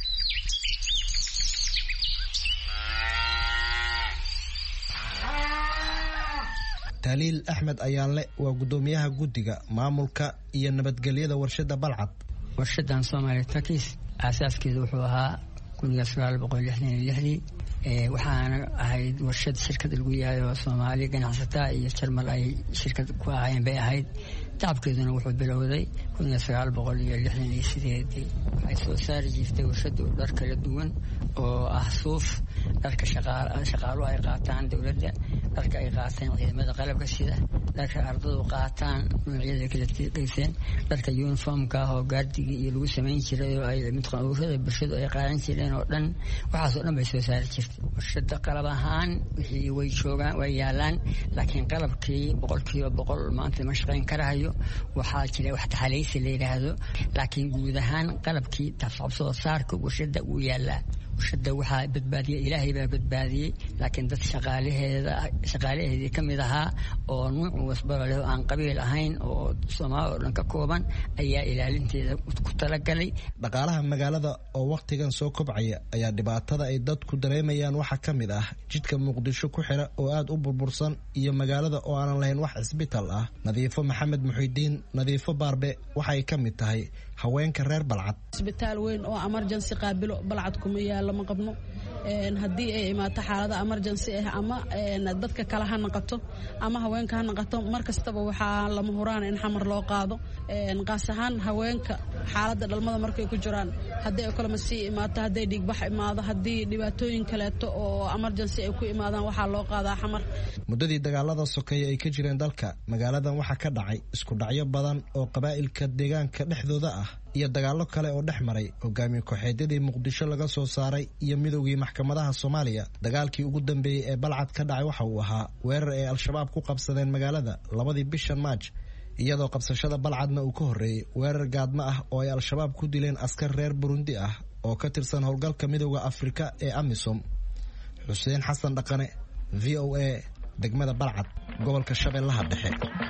taliil axmed ayaanle waa gudoomiyaha guddiga maamulka iyo nabadgelyada warshada balcad. warshadan Soomaali Takis asaaskeedu wuxuu ahaa kun iyo sagaal boqol lixdan iyo lixdii waxaana ahayd warshad shirkad lagu yahay oo Soomaali ganacsataa iyo Jarmal ay shirkad ku ahaayeen bay ahayd. tacabkeeduna wuxuu bilowday kun iyo sagaal boqol lixdan iyo sideedii waxay soo saari jirtay warshadu dhar kala duwan oo ah suuf dharka shaqaaluhu ay qaataan dowladda dharka ay qaataan ciidamada qalabka sida dharka ardadu qaataan noocyada kala tirsan dharka uniformka oo gaardiga iyo lagu sameyn jiray oo ay midqanuurada bulshadu ay qaadan jireen oo dhan waxaas oo dhan bay soo saari jirtay. warshada qalab ahaan wixii way joogaan way yaalaan laakiin qalabkii boqolkiiba boqol maanta ma shaqayn karayo waxaa jira wax taxaleysi la yiraahdo laakiin guud ahaan qalabkii tafsir saarka warshada uu yaalaa. warshada waxaa badbaadiyay ilaahay baa badbaadiyay laakiin dad shaqaalaheeda shaqaalaheedii ka mid ahaa oo nuuc wasba leh aan qabiil ahayn oo Soomaali oo dhan ka kooban ayaa ilaalinteeda ku talagalay. dhaqaalaha magaalada oo waqtigan soo kobcaya ayaa dhibaatada ay dadku dareemayaan waxa ka mid ah jidka Muqdisho ku xira oo aad u burbursan iyo magaalada oo aan lahayn wax isbitaal ah. Nadiifo Maxamed Muxidiin Nadiifo Baarbe waxay ka mid tahay haweenka reer Balcad. isbitaal weyn oo emergency qaabilo Balcad kuma yaalo ma qabno haddii ay imaato xaalada emergency ah ama dadka kala ha noqoto ama haweenka ha noqoto markastaba waxaa lama huraan in xamar loo qaado qaas ahaan haweenka xaalada dhalmada markay ku jiraan haddii ay kala masii imaato haddii dhiig bax imaado haddii dhibaatooyin kaleeto oo emergency ay ku imaadaan waxaa loo qaadaa xamar. muddadii dagaalada sokeeye ay ka jireen dalka magaaladan waxaa ka dhacay isku dhacyo badan oo qabaa'ilka deegaanka dhexdooda ah iyo dagaallo kale oo dhex maray hogaamiye kooxeedyadii Muqdisho laga soo saaray iyo midowgii maxkamadaha Soomaaliya. dagaalkii ugu dambeeyay ee Balcad ka dhacay waxa uu ahaa weerar ay al-shabaab ku qabsadeen magaalada labadii bishan Maaj iyadoo qabsashada Balcadna uu ka horeeyay weerar gaadma ah oo ay al-shabaab ku dileen askar reer Burundi ah oo ka tirsan howlgalka midowga Afrika ee AMISOM. Xuseen Xasan Dhaqane V O A degmada Balcad gobolka Shabeellaha Dhexe.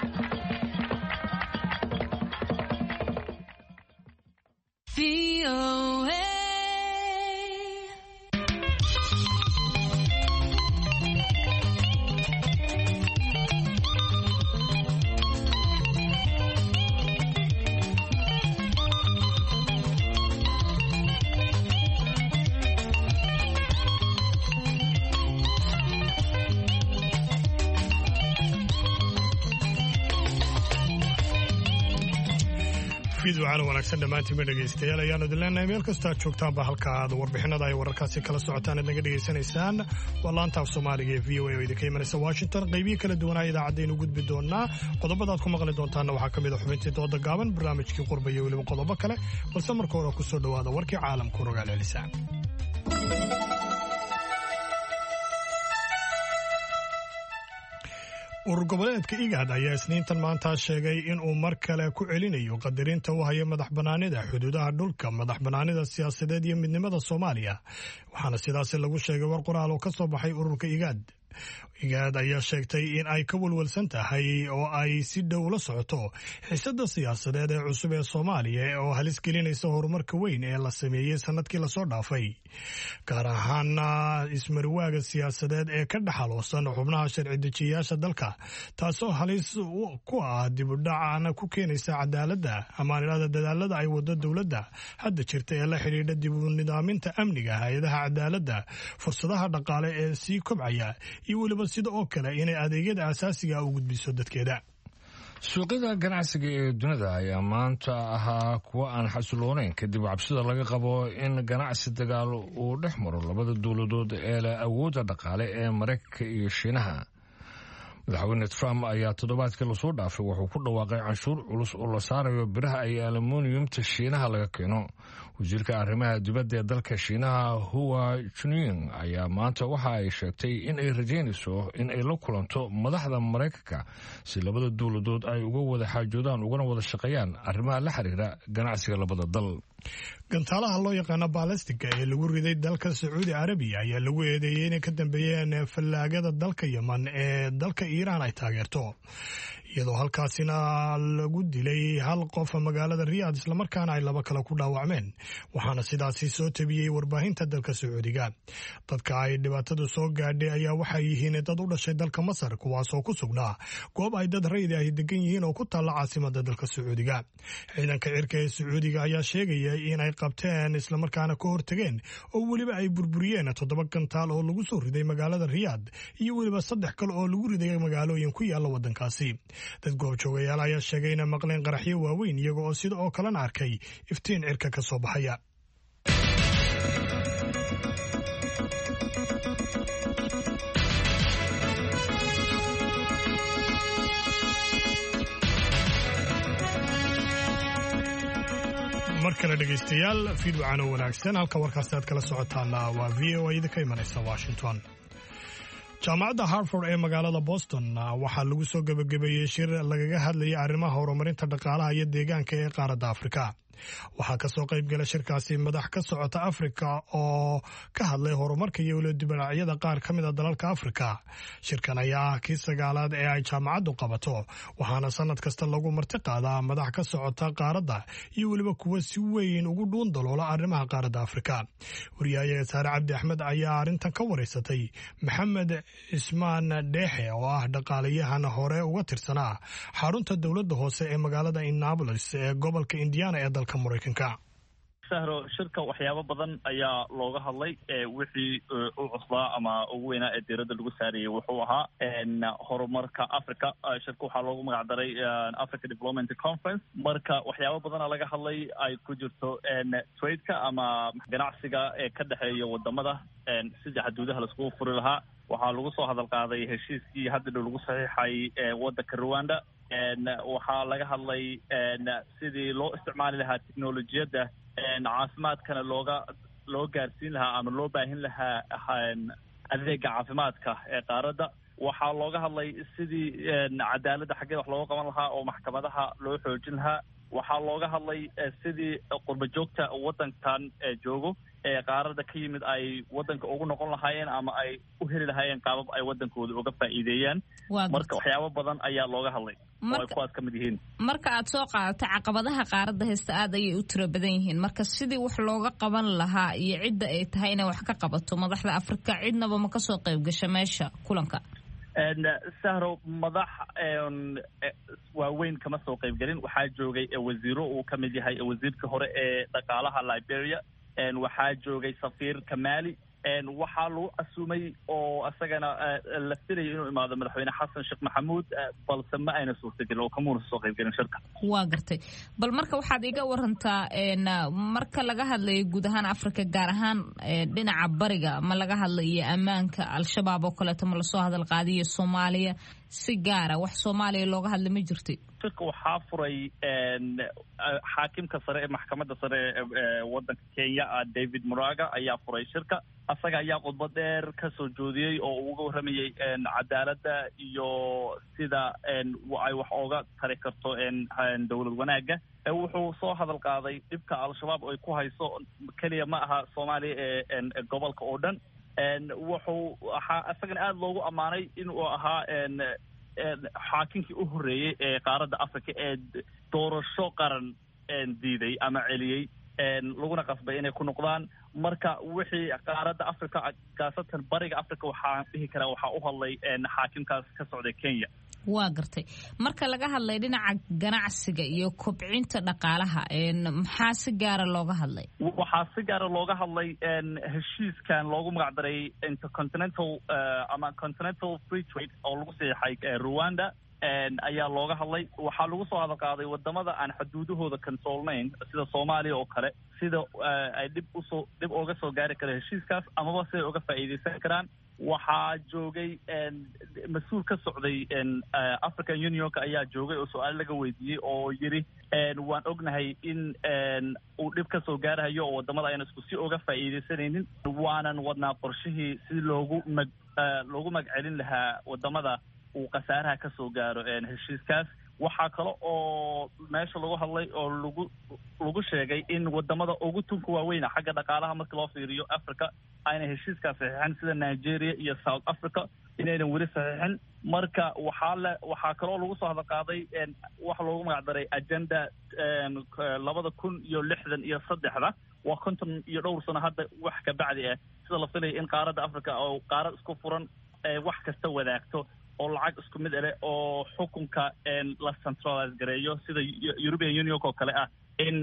fiidwacana wanaagsan dhammaantiinba dhegaystayaal ayaanu idin leenahay meel kastoo aad joogtaanba halka aad warbixinada ay wararkaasi kala socotaan aad naga dhegaysanaysaan waa laanta af soomaaliga ee v o a oo idinka imanaysa washington qaybihi kala duwanaa idaacadaynu gudbi doonaa qodobada aad ku maqli doontaanna waxaa ka mid a xubintii dooda gaaban barnaamijkii qurba iyo weliba qodobo kale balse marka hore ku soo dhowaada warkii caalamku rogaal celisaan. urur goboleedka igaad ayaa isniintan maanta sheegay in uu mar kale ku celinayo qadarinta u haya madax bannaanida xuduudaha dhulka, madax bannaanida siyaasadeed iyo midnimada Soomaaliya, waxaana sidaasi lagu sheegay war qoraal oo ka soo baxay ururka igaad. igaad ayaa sheegtay in ay ka walwalsan tahay oo ay si dhow la socoto xiisada siyaasadeed ee cusub ee Soomaaliya oo halis gelinaysa horumarka weyn ee la sameeyay sanadkii la soo dhaafay, gaar ahaan ismarwaaga siyaasadeed ee ka dhaxaloosan xubnaha sharci dejiyayaasha dalka, taasoo halis ku ah dib u dhac ku keenaysa cadaaladda amaanada dadaalada ay wado dowladda hadda jirta ee la xidhiidha dib u nidaaminta amniga, hay'adaha cadaaladda, fursadaha dhaqaale ee sii kobcaya iyo weliba sida oo kale inay adeegyada asaasiga u gudbiso dadkeeda. suuqyada ganacsiga ee dunida ayaa maanta ahaa kuwo aan xasiloonayn kadib cabsida laga qabo in ganacsi dagaal uu dhex maro labada dowladood ee leh awoodda dhaqaale ee Mareykanka iyo Shiinaha. madaxweyne Trump ayaa toddobaadkii lasoo dhaafay wuxuu ku dhawaaqay canshuur culus oo la saarayo biraha iyo aluminiyumta Shiinaha laga keeno. wasiirka arrimaha dibadda ee dalka Shiinaha Hua Chunying ayaa maanta waxa ay sheegtay in ay rajaynayso in ay la kulanto madaxda Mareykanka si labada dowladood ay uga wada xaajoodaan ugana wada shaqeeyaan arrimaha la xiriira ganacsiga labada dal. gantaalaha loo yaqaano baalastiga ee lagu riday dalka Sacuudi Arabiya ayaa lagu eedeeyay inay ka dambeeyeen fallaagada dalka Yemen ee dalka Iiraan ay taageerto, iyadoo halkaasina lagu dilay hal qof magaalada Riyaad isla markaana ay laba kale ku dhaawacmeen, waxaana sidaasi soo tabiyey warbaahinta dalka Sacuudiga. dadka ay dhibaatadu soo gaadhay ayaa waxay yihiin dad u dhashay dalka Masar, kuwaasoo ku sugnaa goob ay dad rayid ah degan yihiin oo ku taalla caasimada dalka Sacuudiga. ciidanka cirka ee Sacuudiga ayaa sheegaya in ay qabteen isla markaana ka hortageen oo weliba ay burburiyeen toddoba gantaal oo lagu soo riday magaalada Riyaad iyo weliba saddex kale oo lagu riday magaalooyin ku yaala wadankaasi. dad goobjoogayaal ayaa sheegay inay maqleen qaraxyo waaweyn iyaga oo sida oo kalena arkay iftiin cirka ka soo baxaya. mar kale dhegaystayaal fiidwacaan oo wanaagsan, halka warkaasi aad kala socotaana waa v o a idinka imanaysa Washington. jaamacadda Harvard ee magaalada Boston waxaa lagu soo gabagabeeyey shir lagaga hadlayay arrimaha horumarinta dhaqaalaha iyo deegaanka ee qaaradda Afrika. waxaa ka soo qayb gala shirkaasi madax ka socota Afrika oo ka hadlay horumarka iyo weliba dibadhacyada qaar ka mid a dalalka Afrika. shirkan ayaa ah kii sagaalaad ee ay jaamacaddu qabato, waxaana sanad kasta lagu marti qaadaa madax ka socota qaaradda iyo weliba kuwa si weyn ugu dhuun daloola arrimaha qaaradda Afrika. wariyaha Saare Cabdi Axmed ayaa arrintan ka wareysatay Maxamed Ismaan Dheexe oo ah dhaqaalayahan hore uga tirsanaa xarunta dowladda hoose ee magaalada Indianapolis ee gobolka Indiana ee dalka Mareykanka. sahro shirka waxyaabo badan ayaa looga hadlay. wixii u cusbaa ama ugu weynaa ee diiradda lagu saarayay wuxuu ahaa horumarka Africa. shirka waxaa loogu magac daray Africa Development Conference. marka waxyaabo badana laga hadlay ay ku jirto trade-ka ama ganacsiga ee ka dhexeeya wadamada sidii xuduudaha la iskugu furi lahaa. waxaa lagu soo hadal qaaday heshiiskii hadda dhow lagu saxiixay waddanka Rwanda. waxaa laga hadlay sidii loo isticmaali lahaa teknolojiyadda caafimaadkana looga loo gaarsiin lahaa ama loo baahin lahaa adeega caafimaadka ee qaaradda. waxaa looga hadlay sidii cadaaladda xaggeeda wax looga qaban lahaa oo maxkamadaha loo xoojin lahaa. waxaa looga hadlay sidii qurba joogta waddankan joogo ee qaaradda ka yimid ay waddanka ugu noqon lahaayeen ama ay u heli lahaayeen qaabab ay waddankooda uga faa'iideeyaan. marka waxyaabo badan ayaa looga hadlay oo ay kuwaas ka mid yihiin. marka aad soo qaadatay caqabadaha qaaradda haysta aad ayay u tiro badan yihiin. marka sidii wax looga qaban lahaa iyo cidda ay tahay inay wax ka qabato madaxda Afrika cidnaba ma ka soo qayb gasha meesha kulanka? sahro madax waaweyn kama soo qayb gelin. waxaa joogay wasiiro uu ka mid yahay wasiirkii hore ee dhaqaalaha Liberia. waxaa joogay safiirka Mali. waxaa lagu casuumay oo asagana la filayay inuu imaado madaxweyne xasan sheekh maxamuud, balse ma ayna suurtagelin oo kamuuna soo qayb gelin shirka. waa gartay. bal marka waxaad iga warantaa marka laga hadlayo guud ahaan Afrika, gaar ahaan dhinaca bariga, ma laga hadlayo ammaanka al-shabaab oo kaleeto ma lasoo hadal qaadiyo Soomaaliya, si gaara wax Soomaaliya looga hadlay ma jirtay shirka waxaa furay xaakimka sare ee maxkamadda sare ee waddanka Kenya David Muraga ayaa furay shirka asaga ayaa khudbad dheer ka soo joodiyay oo uu uga warramayay cadaaladda iyo sida ay wax ooga tari karto dowlad wanaagga wuxuu soo hadal qaaday dhibka al-shabaab ay ku hayso kaliya ma aha Soomaaliya ee gobolka oo dhan wuxuu waxa asagana aad loogu amaanay inuu ahaa xaakinkii u horeeyay ee qaaradda Afrika ee doorasho qaran diiday ama celiyay laguna qasbay inay ku noqdaan marka wixii qaaradda Afrika gaasatan bariga Afrika waxaa dhihi kara waxaa u hadlay xaakimkaas ka socday Kenya waa gartay marka laga hadlay dhinaca ganacsiga iyo kobcinta dhaqaalaha maxaa si gaara looga hadlay waxaa si gaara looga hadlay heshiiskan loogu magac daray intercontinental ama continental free trade oo lagu saxeexay Rwanda ayaa looga hadlay waxaa lagu soo hadal qaaday wadamada aan xuduudahooda controlnayn sida Soomaaliya oo kale sida ay dib u soo dib uga soo gaari kara heshiiskaas amaba si ay uga faa'iideysan karaan waxaa joogay mas-uul ka socday African Unionka ayaa joogay oo su'aal laga weydiiyey oo yiri waan ognahay in uu dhib ka soo gaarayo oo wadamada ayna isku si uga faa'iideysanaynin waanan wadnaa qorshihii si loogu mag loogu magcelin lahaa wadamada uu qasaaraha ka soo gaaro heshiiskaas waxaa kale oo meesha lagu hadlay oo lagu lagu sheegay in wadamada ugu tunka waaweyn xagga dhaqaalaha marka loo fiiriyo Africa ayna heshiiskaas saxiixan sida Nigeria iyo South Africa inaynan weli saxiixin marka waxaa la waxaa kale oo lagu soo hadal qaaday wax loogu magac daray agenda labada kun iyo lixdan iyo saddexda waa konton iyo dhowr sano hadda wax ka bacdi ah sida la filayo in qaaradda Africa oo qaarad isku furan wax kasta wadaagto oo lacag isku mid ah oo xukunka la centralize gareeyo sida European Union oo kale ah in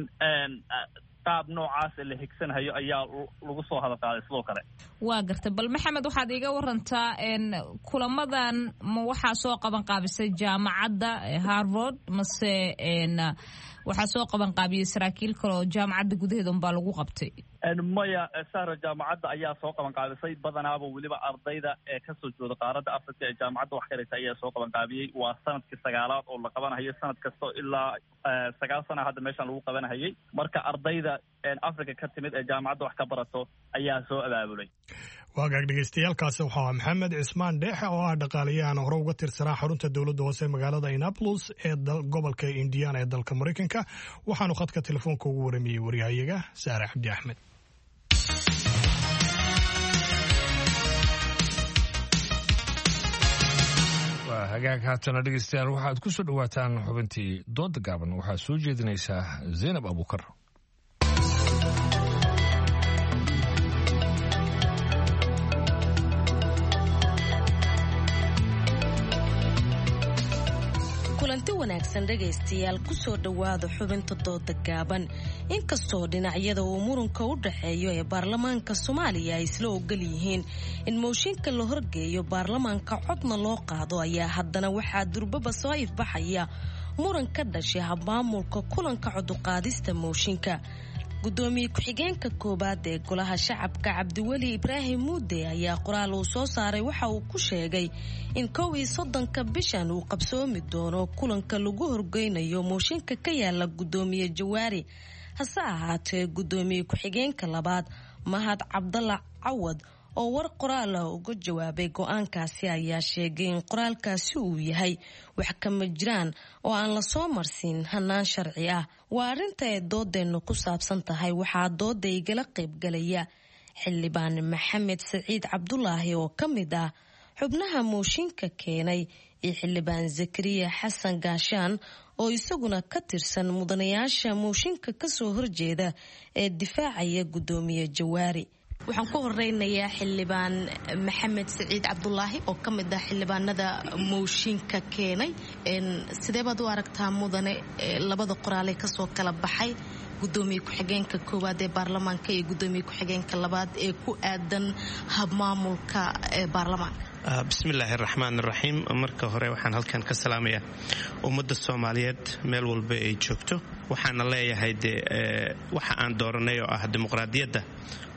qaab noocaas la higsanayo ayaa lagu soo hadal qaaday sidoo kale waa gartay bal maxamed waxaad iga warantaa kulamadan ma waxaa soo qaban qaabisay jaamacadda Harvard mase waxaa soo qaban qaabiyay saraakiil kale oo jaamacadda gudaheeda unbaa lagu qabtay maya sahra jaamacadda ayaa soo qaban qaabisay badanaaba weliba ardayda ee ka soo jooda qaaradda Afrika ee jaamacadda wax karaysa ayaa soo qaban qaabiyey waa sanadkii sagaalaad oo la qabanayo sanad kasta ilaa sagaal sano hadda meeshan lagu qabanayay marka ardayda Afrika ka timid ee jaamacadda wax ka barato ayaa soo abaabulay waagaag dhegeystayaaalkaasi waxaa ah maxamed cismaan dheexe oo ah dhaqaaliyahan hore uga tirsanaa xarunta dowladda hoose magaalada Annapolis ee gobolka Indiana ee dalka Mareykanka waxaanu khadka telefoonka ugu waramayay waryahayaga Saare Cabdi Axmed waa hagaag haatana dhegeystayaal waxaad ku soo dhawaataan xubintii dooda gaaban waxaa soo jeedinaysaa Zainab Abuukar kulanti wanaagsan dhegaystayaal ku soo dhawaada xubinta dooda gaaban inkastoo dhinacyada uu muranka u dhaxeeyo ee baarlamaanka Soomaaliya ay isla ogol yihiin in mooshinka la horgeeyo baarlamaanka codna loo qaado ayaa haddana waxaa durbaba soo ifbaxaya muran ka dhashay habmaamulka kulanka cod u qaadista mooshinka gudoomiye ku-xigeenka koobaad ee golaha shacabka Cabdiweli Ibraahim Muude ayaa qoraal uu soo saaray waxa uu ku sheegay in kow iyo soddonka bishan uu qabsoomi doono kulanka lagu horgeynayo mooshinka ka yaala gudoomiye Jawaari hase ahaatee gudoomiye ku-xigeenka labaad Mahad Cabdalla Cawad oo war qoraal ah uga jawaabay go'aankaasi ayaa sheegay in qoraalkaasi uu yahay wax kama jiraan oo aan la soo marsiin hanaan sharci ah waa arinta ay doodeenu ku saabsan tahay waxaa dooda igala qayb galaya xildhibaan Maxamed Saciid Cabdulaahi oo ka mid ah xubnaha mooshinka keenay iyo xildhibaan Zakariya Xasan Gaashaan oo isaguna ka tirsan mudanayaasha mooshinka ka soo horjeeda ee difaacaya gudoomiye Jawaari waxaan ku horeynayaa xildhibaan Maxamed Saciid Cabdulaahi oo ka mid ah xildhibaanada mooshinka keenay sidee baad u aragtaa mudane labada qoraal ee kasoo kala baxay gudoomiye ku-xigeenka koowaad ee baarlamaanka iyo gudoomiye ku-xigeenka labaad ee ku aadan habmaamulka ee baarlamaanka bismillaahi raxmaan raxiim marka hore waxaan halkan ka salaamayaa ummadda Soomaaliyeed meel walba ay joogto waxaana leeyahay de waxa aan dooranay oo ah dimuqraadiyadda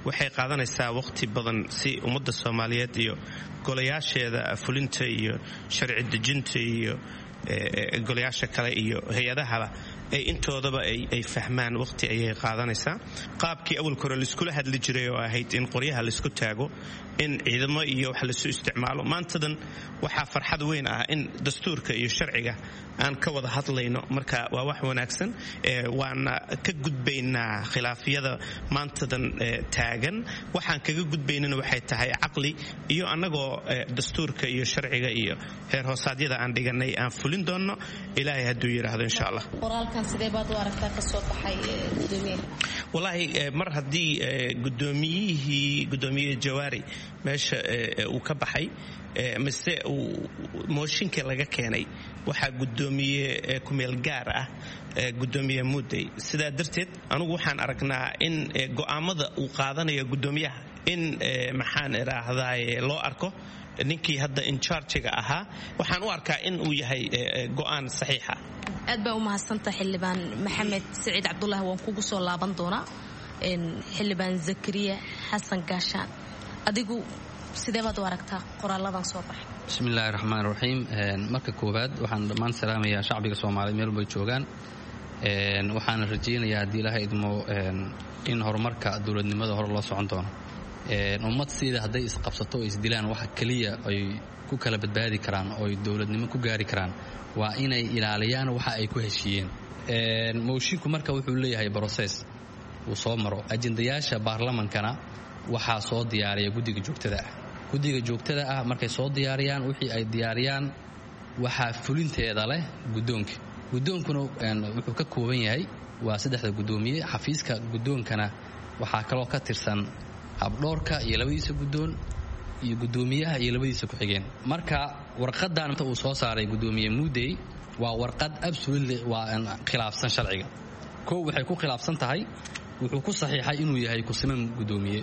waxay qaadanaysaa waqti badan si ummadda soomaaliyeed iyo golayaasheeda fulinta iyo sharci dejinta iyo golayaasha kale iyo hay-adahaba ay intoodaba ay fahmaan waqti ayay qaadanaysaa qaabkii awalka hore laiskula hadli jiray oo ahayd in qoryaha laisku taago in ciidamo iyo wax laisu isticmaalo maantadan waxaa farxad weyn ah in dastuurka iyo sharciga aan ka wada hadlayno marka waa wax wanaagsan waana ka gudbaynaa khilaafyada maantadan taagan waxaan kaga gudbaynana waxay tahay caqli iyo annagoo dastuurka iyo sharciga iyo heer hoosaadyada aan dhiganay aan fulin doonno ilaahay hadduu yidhaahdo insha allah wallaahi mar haddii gudoomiyihii gudoomiye jawaari meesha uu ka baxay mise uu mooshinka laga keenay waxaa gudoomiye kumeel gaar ah gudoomiye mudday sidaa darteed anugu waxaan aragnaa in go'aamada uu qaadanayo gudoomiyaha in maxaan idhaahdaa loo arko ninkii hadda inchargiga ahaa waxaan u arkaa in uu yahay go'aan saxiixa aad baa u mahadsantaha xildhibaan maxamed siciid cabdulaahi waan kugu soo laaban doonaa xildhibaan zakariya xasan gaashaan adigu sidee baad u aragtaa qoraaladan soo baxay bismillahi raxmaan raxiim marka koowaad waxaan dhammaan salaamayaa shacbiga soomaaliya meel walbay joogaan waxaana rajaynayaa haddii ilaahay idmo in horumarka dowladnimada hore loo socon doono ummad siida hadday isqabsato oo isdilaan waxa keliya ay ku kala badbaadi karaan oo ay dowladnimo ku gaari karaan waa inay ilaaliyaan waxa ay ku heshiiyeen moshinku marka wuxuu leeyahay broses uu soo maro ajendayaasha baarlamankana waxaa soo diyaariya guddiga joogtada ah guddiga joogtada ah markay soo diyaariyaan wixii ay diyaariyaan waxaa fulinteeda leh guddoonka guddoonkuna wuxuu ka kooban yahay waa saddexda guddoomiye xafiiska guddoonkana waxaa kaloo ka tirsan habdhoorka iyo labadiisa guddoon iyo guddoomiyaha iyo labadiisa ku-xigeen marka warqadan inta uu soo saaray guddoomiye mudday waa warqad absolutely waa khilaafsan sharciga koow waxay ku khilaafsan tahay wuxuu ku saxiixay inuu yahay kusiman guddoomiye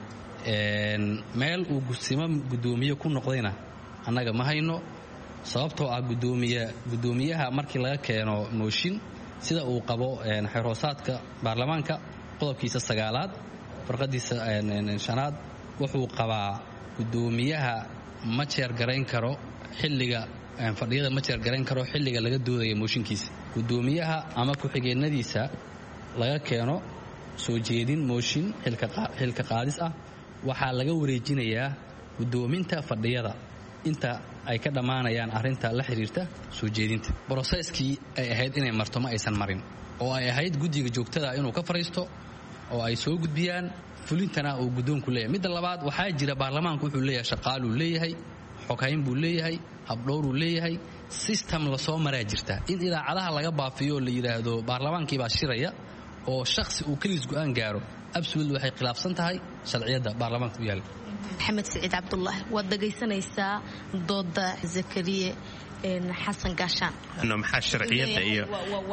meel uu kusiman guddoomiye ku noqdayna annaga ma hayno sababtoo ah gudoomiye guddoomiyaha markii laga keeno mooshin sida uu qabo xeroosaadka baarlamaanka qodobkiisa sagaalaad farqadiisa shanaad wuxuu qabaa guddoomiyaha ma jeer garayn karo xilliga fadhiyada ma jeer garayn karo xilliga laga doodaya mooshinkiisa guddoomiyaha ama ku-xigeenadiisa laga keeno soo jeedin mooshin xilka qaadis ah waxaa laga wareejinayaa guddoominta fadhiyada inta ay ka dhammaanayaan arrinta la xiriirta soo jeedinta broseskii ay ahayd inay marto ma aysan marin oo ay ahayd guddiga joogtada inuu ka fadhiisto oo ay soo gudbiyaan fulintana uu guddoonku leeyahay midda labaad waxaa jira baarlamaanku wuxuu leeyahay shaqaaluu leeyahay xoghayn buu leeyahay habdhowruu leeyahay system lasoo maraa jirta in idaacadaha laga baafiyo oo la yidhaahdo baarlamaankii baa shiraya oo shakhsi uu keliis go'aan gaaro absolut waxay khilaafsan tahay sharciyadda baarlamaanka u yaalla maxamed siciid cabdulaahi waad dhegaysanaysaa dooda zakariye xasan gaashaan maxaa sharciyada iyo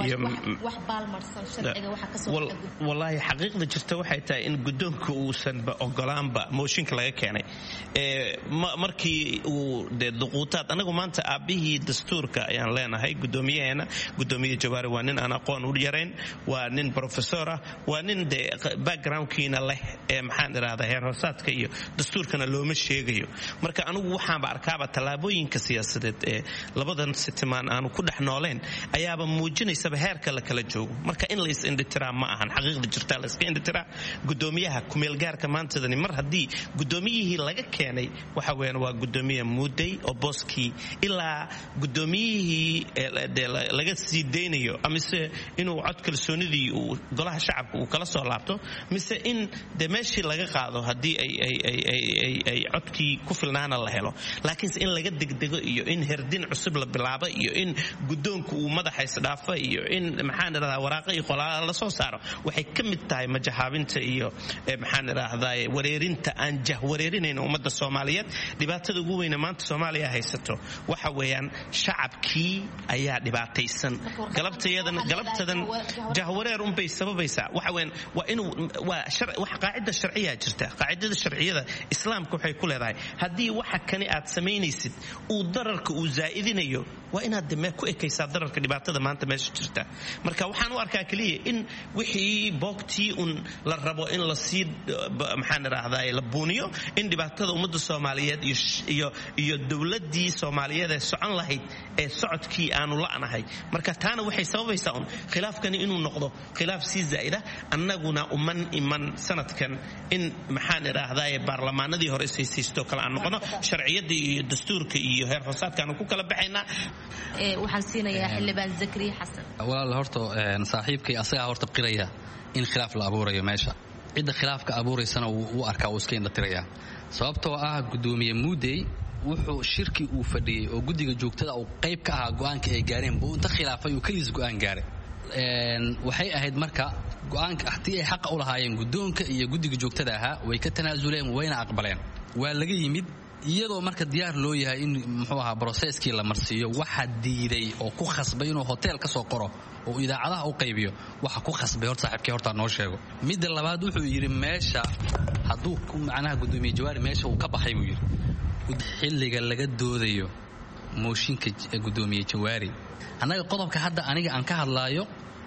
wax baalmarsan sharciga waxa ka soo wallahi xaqiiqda jirta waxay tahay in guddoonka uusan ba ogolaanba mooshinka laga keenay ee markii uu de duquutaad anagu maanta aabihii dastuurka ayaan leenahay guddoomiyaheena guddoomiye jawaari waa nin aan aqoon u yarayn waa nin professor ah waa nin de backgroundkiina leh ee maxaan idhaahdaa heer hoosaadka iyo dastuurkana looma sheegayo marka anigu waxaanba arkaaba tallaabooyinka siyaasadeed ee labadan sitimaan aanu ku dhex nooleen ayaaba muujinaysaba heerka la kala joogo marka in lays indhitiraa ma ahan xaqiiqda jirtaa layska indhitiraa guddoomiyaha kumeelgaarka maantadani mar haddii guddoomiyihii laga keenay waxa weeyaan waa guddoomiye mudday oo booskii ilaa guddoomiyihii laga sii daynayo amise inuu cod kalsoonidii uu golaha shacabka uu kala soo laabto mise in de meeshii laga qaado haddii ay codkii ku filnaana la helo laakiinse in laga degdego iyo in herdin cusub la bilaabo iyo in guddoonku uu madaxa isdhaafa iyo in maxaan idhahdaa waraaqa iyo qolaala la soo saaro waxay ka mid tahay majahaabinta iyo maxaan idhaahdaa wareerinta aan jah wareerinayna ummadda soomaaliyeed dhibaatada ugu weyna maanta soomaaliya haysato waxa weeyaan shacabkii ayaa dhibaataysan galabtayadan galabtadan jahwareer unbay sababaysaa waxa weeyaan waa inuu waa wax qaacida sharciya jirta qaacidada sharciyada islaamka waxay ku leedahay haddii waxa kani aad samaynaysid uu dararka uu zaa'idinayo waa inaad me ku ekaysaa dararka dhibaatada maanta meesha jirta marka waxaan u arkaa keliya in wixii boogtii un la rabo in la sii maxaan idhaahdaa la buuniyo in dhibaatada ummadda soomaaliyeed iyo iyo dowladdii soomaaliyeed ee socon lahayd ee socodkii aanu la'nahay marka taana waxay sababaysaa un khilaafkani inuu noqdo khilaaf sii zaa'ida annaguna uman iman sanadkan in maxaan idhaahdaa baarlamaanadii hore ishaysaysto kale aan noqono sharciyadii iyo dastuurka iyo heer hoosaadkaanu ku kala baxaynaa waxaan siinayaa xildhibaan zakariya xasan walaal horta saaxiibkay asagaa horta qiraya in khilaaf la abuurayo meesha cidda khilaafka abuuraysana wuu arkaa wuu iska indhatirayaa sababtoo ah gudoomiye muudey wuxuu shirki uu fadhiyey oo guddiga joogtada uu qayb ka ahaa go'aanka ay gaareen buu inta khilaafay uu keliis go'aan gaaray waxay ahayd marka go'aanka haddii ay xaqa u lahaayeen guddoonka iyo guddiga joogtada ahaa way ka tanaasuleen wayna aqbaleen waa laga yimid iyadoo marka diyaar loo yahay in muxuu ahaa broseskii la marsiiyo waxa diiday oo ku khasbay inuu hotel ka soo qoro oo idaacadaha u qaybiyo waxa ku khasbay horta saaxiibkii horta noo sheego midda labaad wuxuu yidhi meesha hadduu macnaha gudoomiye jawaari meesha uu ka baxay buu yidhi xilliga laga doodayo mooshinka gudoomiye jawaari annaga qodobka hadda aniga aan ka hadlaayo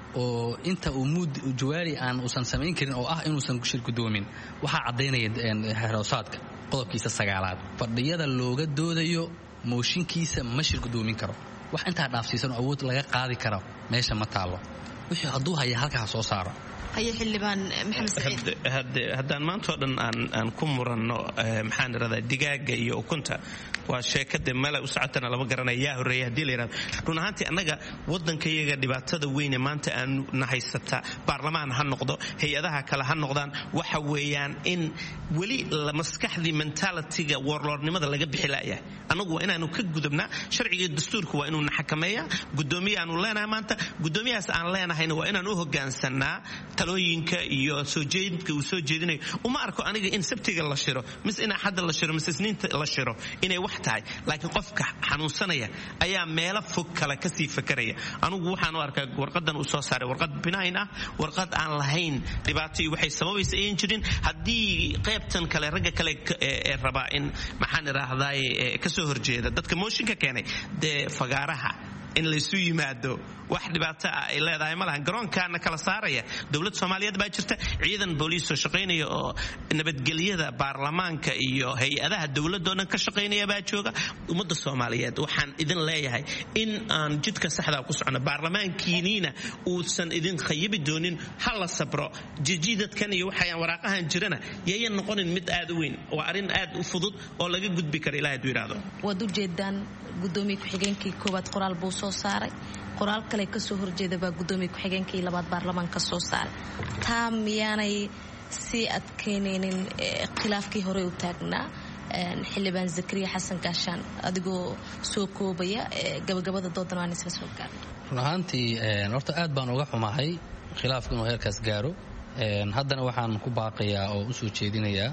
oo inta uu muud jawaari aan uusan samayn karin oo ah inuusan shir gudoomin waxaa caddaynaya heeroosaadka qodobkiisa sagaalaad fadhiyada looga doodayo mooshinkiisa ma shir gudoomin karo wax intaa dhaafsiisan awood laga qaadi karo meesha ma taallo wixii hadduu haya halkaa soo saaro haye xildhibaan maxamed saciid haddaan maantoo dhan aan ku muranno maxaan idhahdaa digaaga iyo ukunta waa sheekada meela u socotana lama garanaya yaa horreeya haddii la yidhahdo run ahaantii annaga waddankayaga dhibaatada weyne maanta aanu na haysataa baarlamaan ha noqdo hay-adaha kale ha noqdaan waxa weeyaan in weli maskaxdii mentalitiga warloornimada laga bixi la'yahay annagu waa inaanu ka gudubnaa sharciga dastuurka waa inuuna xakameeyaa guddoomiye aanu leenahay maanta guddoomiyahaas aan leenahayna waa inaan u hogaansannaa talooyinka iyo soo jeedinka uu soo jeedinayo uma arko aniga in sabtiga la shiro mise in axadda la shiro mise isniinta la shiro inay wax tahay laakiin qofka xanuunsanaya ayaa meelo fog kale kasii fakaraya anugu waxaan u arkaa warqadan uu soo saaray warqad binayn ah warqad aan lahayn dhibaato iyo waxay sababaysa ayan jirin haddii qaybtan kale ragga kale ee rabaa in maxaan idhaahdaay kasoo horjeeda dadka mooshinka keenay dee fagaaraha in laysu yimaado wax dhibaato ah ay leedahay ma lahan garoonkaana kala saaraya dowlad soomaaliyeed baa jirta ciidan booliis oo shaqaynaya oo nabadgelyada baarlamaanka iyo hay-adaha dowladoo dhan ka shaqaynaya baa jooga ummadda soomaaliyeed waxaan idin leeyahay in aan jidka saxdaa ku socno baarlamaankiiniina uusan idin khayibi doonin ha la sabro jijidadkan iyo waxayaan waraaqahan jirana yayan noqonin mid aad u weyn waa arrin aad u fudud oo laga gudbi kara ilahay hadduu yidhaahdo waad ujeedaan gudoomiye ku-xigeenkii koowaad qoraal buu soo saaray qoraal kale kasoo horjeeda baa gudoomiye ku-xigeenkii labaad baarlamaanka soo saaray taa miyaanay sii adkaynaynin khilaafkii horey u taagnaa xildhibaan zakariya xasan gaashaan adigoo soo koobaya gabagabada doodan waan isla soo gaarnay run ahaantii horta aad baan uga xumahay khilaafku inuu heerkaas gaaro haddana waxaan ku baaqayaa oo u soo jeedinayaa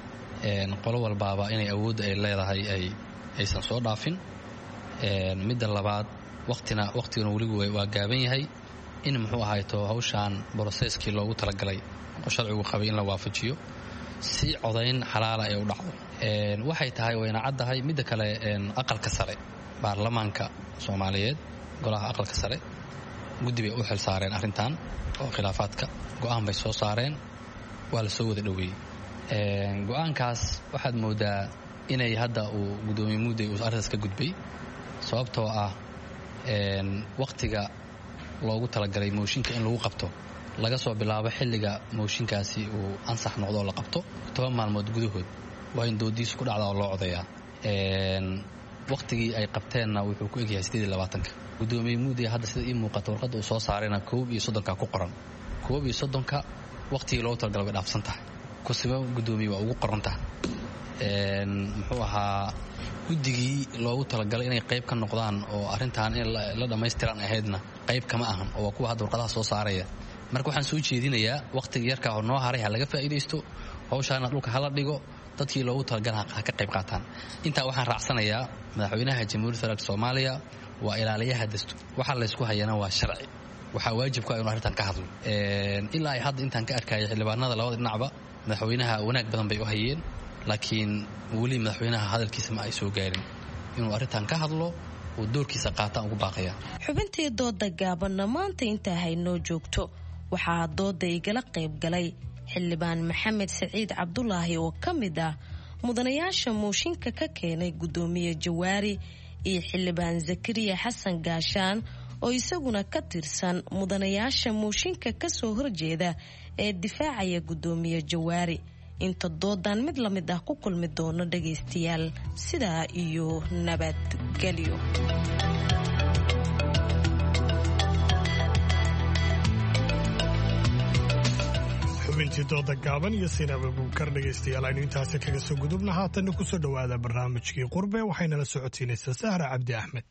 qolo walbaaba inay awoodda ay leedahay ay aysan soo dhaafin midda labaad watina wakhtiguna weligu waa gaaban yahay in muxuu ahayto hawshaan broseskii loogu talagalay oo sharcigu qabay in la waafajiyo si codayn xalaala ee u dhacdo waxay tahay wayna caddahay midda kale aqalka sare baarlamaanka soomaaliyeed golaha aqalka sare guddi bay u xil saareen arrintan oo khilaafaadka go'aan bay soo saareen waa la soo wada dhoweeyey go'aankaas waxaad moodaa inay hadda uu gudoomiye muudey uu arrintaas ka gudbay sababtoo ah wakhtiga loogu talagalay mooshinka in lagu qabto laga soo bilaabo xilliga mooshinkaasi uu ansax noqdo oo la qabto toban maalmood gudahood waa in doodiisu ku dhacda oo loo codayaa wakhtigii ay qabteenna wuxuu ku egyahay siddeed iyo labaatanka gudoomiye muudey hadda sida ii muuqata warqadda uu soo saarayna koob iyo soddonka ku qoran koob iyo soddonka wakhtigii loogu talagalay way dhaafsan tahay kusiba gudoomiye waa ugu qoran tahay muxuu ahaa guddigii loogu talagalay inay qayb ka noqdaan oo arrintan in la dhammaystiran ahaydna qayb kama ahan oo waa kuwa hadda warqadaha soo saaraya marka waxaan soo jeedinayaa wakhtiga yarkaa oo noo haray ha laga faa'iidaysto hawshaana dhulka hala dhigo dadkii loogu talagala ha ka qayb qaataan intaa waxaan raacsanayaa madaxweynaha jamhuuriyadda federaalka soomaaliya waa ilaaliyaha dastuur waxa laysku hayana waa sharci waxaa waajib ku ah inuu arrintan ka hadlo ilaa ay hadda intaan ka arkaya xildhibaanada labada dhinacba madaxweynaha wanaag badan bay u hayeen laakiin weli madaxweynaha hadalkiisa ma ay soo gaarin inuu arrintan ka hadlo uu doorkiisa qaataan ugu baaqaya. xubintii dooda gaabanna maanta intaa haynoo joogto waxaa dooda igala qayb galay xildhibaan maxamed saciid cabdulaahi oo ka mid ah mudanayaasha mooshinka ka keenay gudoomiye jawaari iyo xildhibaan zakariya xasan gaashaan oo isaguna ka tirsan mudanayaasha mooshinka ka soo horjeeda ee difaacaya gudoomiye jawaari. inta doodan mid la mid ah ku kulmi doono dhagaystayaal sidaa iyo nabadgelyo. xubintii dooda gaaban iyo Sinaba Buukar dhagaystayaal aynu intaasi kaga soo gudubna haatanna ku soo dhawaada barnaamijkii qurbe waxayna la socotiinaysaa Sahra Cabdi Axmed.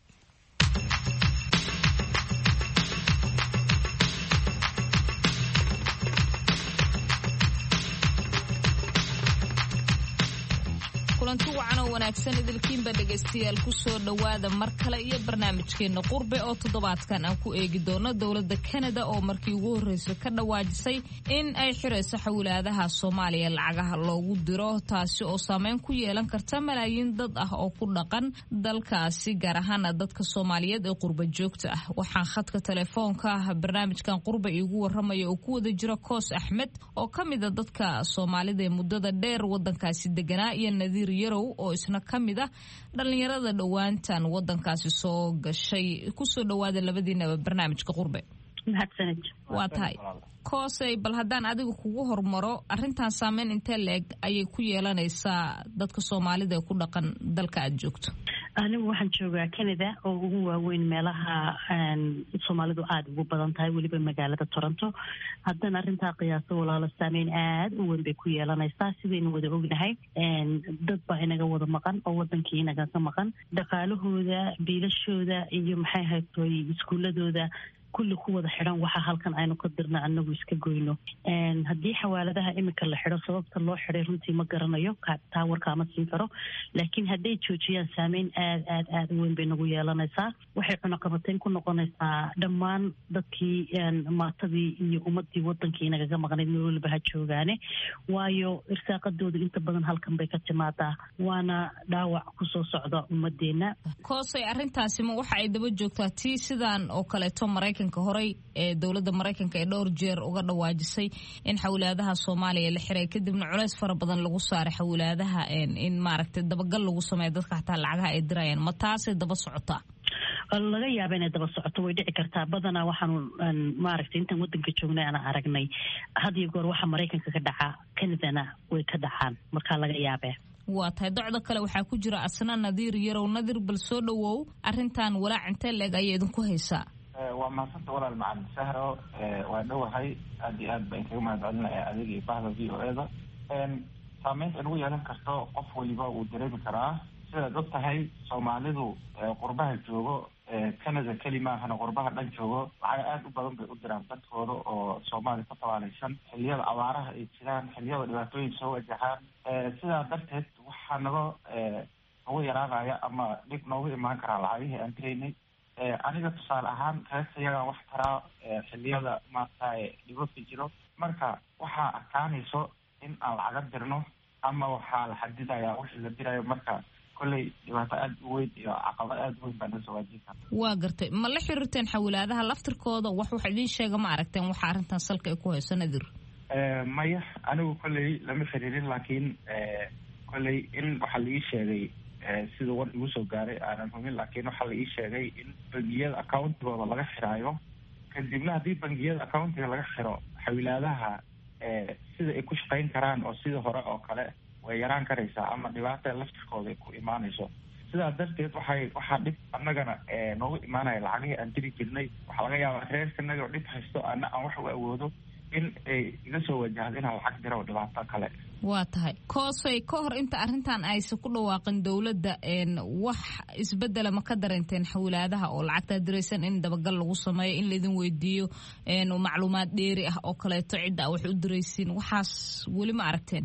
kulanti wacan oo wanaagsan idilkiinba dhegaystayaal ku soo dhowaada mar kale iyo barnaamijkeena qurbe oo toddobaadkan aan ku eegi doono dowladda Canada oo markii ugu horreysay ka dhawaajisay in ay xirayso xawlaadaha Soomaaliya lacagaha loogu diro taasi oo saameyn ku yeelan karta malaayiin dad ah oo ku dhaqan dalkaasi gaar ahaan dadka Soomaaliyeed ee qurba joogta ah. waxaan khadka telefoonka barnaamijkan qurbe igu waramaya oo ku wada jira Koos Axmed oo kamid ah dadka Soomaalida ee muddada dheer wadankaasi deganaa iyo Nadiir yarow oo isna kamid ah dhalinyarada dhawaantan wadankaasi soo gashay. ku soo dhawaada labadiinaba barnaamijka qurbe. mahadsanid. waa tahay Koosay, bal haddaan adiga kugu hormaro arrintan saameyn intee leeg ayay ku yeelanaysaa dadka Soomaalida ee ku dhaqan dalka aad joogto? anigu waxaan joogaa Canada oo ugu waaweyn meelaha Soomaalidu aad ugu badan tahay weliba magaalada Toronto. haddana arrintaa qiyaaso walaalo saameyn aad u weyn bay ku yeelanaysaa sidaynu wada ognahay. dad baa inaga wada maqan oo wadankii inaga ka maqan, dhaqaalahooda, biilashooda iyo maxay haytooy iskuuladooda kulli ku wada xidhan waxa halkan aynu ka dirna anagu iska goyno. haddii xawaaladaha imika la xidho sababta loo xidhay runtii ma garanayo, taa warkaa ma siin karo, laakiin hadday joojiyaan saameyn aad aad aad u weyn bay nagu yeelanaysaa. waxay cunaqabateyn ku noqonaysaa dhammaan dadkii maatadii iyo ummadii wadankii nagaga maqnayd meel waliba ha joogaane, waayo irsaaqadooda inta badan halkan bay ka timaadaa, waana dhaawac kusoo socda ummadeena. Koosay, arrintaasi ma waxa ay daba joogtaa tii sidaan oo kaleeto Maraykanka horey ee dowladda Maraykanka ee dhowr jeer uga dhawaajisay in xawlaadaha Soomaaliya la xiray kadibna culays fara badan lagu saaray xawlaadaha in maaragtay dabagal lagu sameeyo dadka xataa lacagaha ay dirayaan, ma taasay daba socotaa? laga yaaba inay daba socoto, way dhici kartaa. badanaa waxaanu maaragtay intaan wadanka joognay ana aragnay had iyo goor waxa Maraykanka ka dhaca Canadana way ka dhacaan, markaa laga yaabee. waa tahay docda kale waxaa ku jira asna Nadiir yarow. Nadiir, bal soo dhawow, arrintan walaac intee leeg ayay idinku haysaa? waa maasanta walaal macalin Sahro, waa dhowahay aad iyo aad baan kaga mahadcelinaya adiga iyo bahda V O A da. saameynta lagu yeelan karto qof waliba uu dareemi karaa. sidaad og tahay Soomaalidu qurbaha joogo, Canada keli maahana qurbaha dhan joogo, lacag aad u badan bay u diraan dadkooda oo Soomaali ka tabaalaysan xilliyada abaaraha ay jiraan, xilliyada dhibaatooyin soo wajahaan. sidaa darteed waxaa naga nagu yaraanaya ama dhib noogu imaan karaa lacagihii aan diraynay. aniga tusaale ahaan reerta iyagaan wax taraa xilliyada maarata dhibaka jiro, marka waxaa adkaanayso in aan lacaga dirno ama waxaa la xadidayaa wixii la dirayo. marka kolley dhibaato aad u weyn iyo caqabad aad u weyn baa nasoo waajihta. waa gartay, ma la xiriirteen xawlaadaha laftirkooda? wax wax idiin sheega ma aragteen waxa arrintan salka ay ku hayso? Nadiir? maya, anigu kolley lama xiriirin, laakiin kolley in waxaa laii sheegay sida war igu soo gaaray aanan hubin, laakiin waxaa la ii sheegay in bangiyada accountigooda laga xiraayo, kadibna haddii bangiyada accountiga laga xiro xawilaadaha sida ay ku shaqayn karaan oo sidii hore oo kale way yaraan karaysaa ama dhibaata laftirkooda ay ku imaanayso. sidaa darteed waxay waxaa dhib annagana noogu imaanaya lacagihii aan diri jirnay. waxaa laga yaabaa reerkanaga oo dhib haysto ana aan wax u awoodo in ay iga soo wajahdo inaan lacag diro dhibaato kale. waa tahay Koosay, ka hor inta arrintan aysan ku dhawaaqin dowladda wax isbedela ma ka dareenteen xawlaadaha oo lacagtaa diraysan in dabagal lagu sameeyo, in laydin weydiiyo macluumaad dheeri ah oo kaleeto cidda wax u diraysiin? waxaas weli ma aragteen?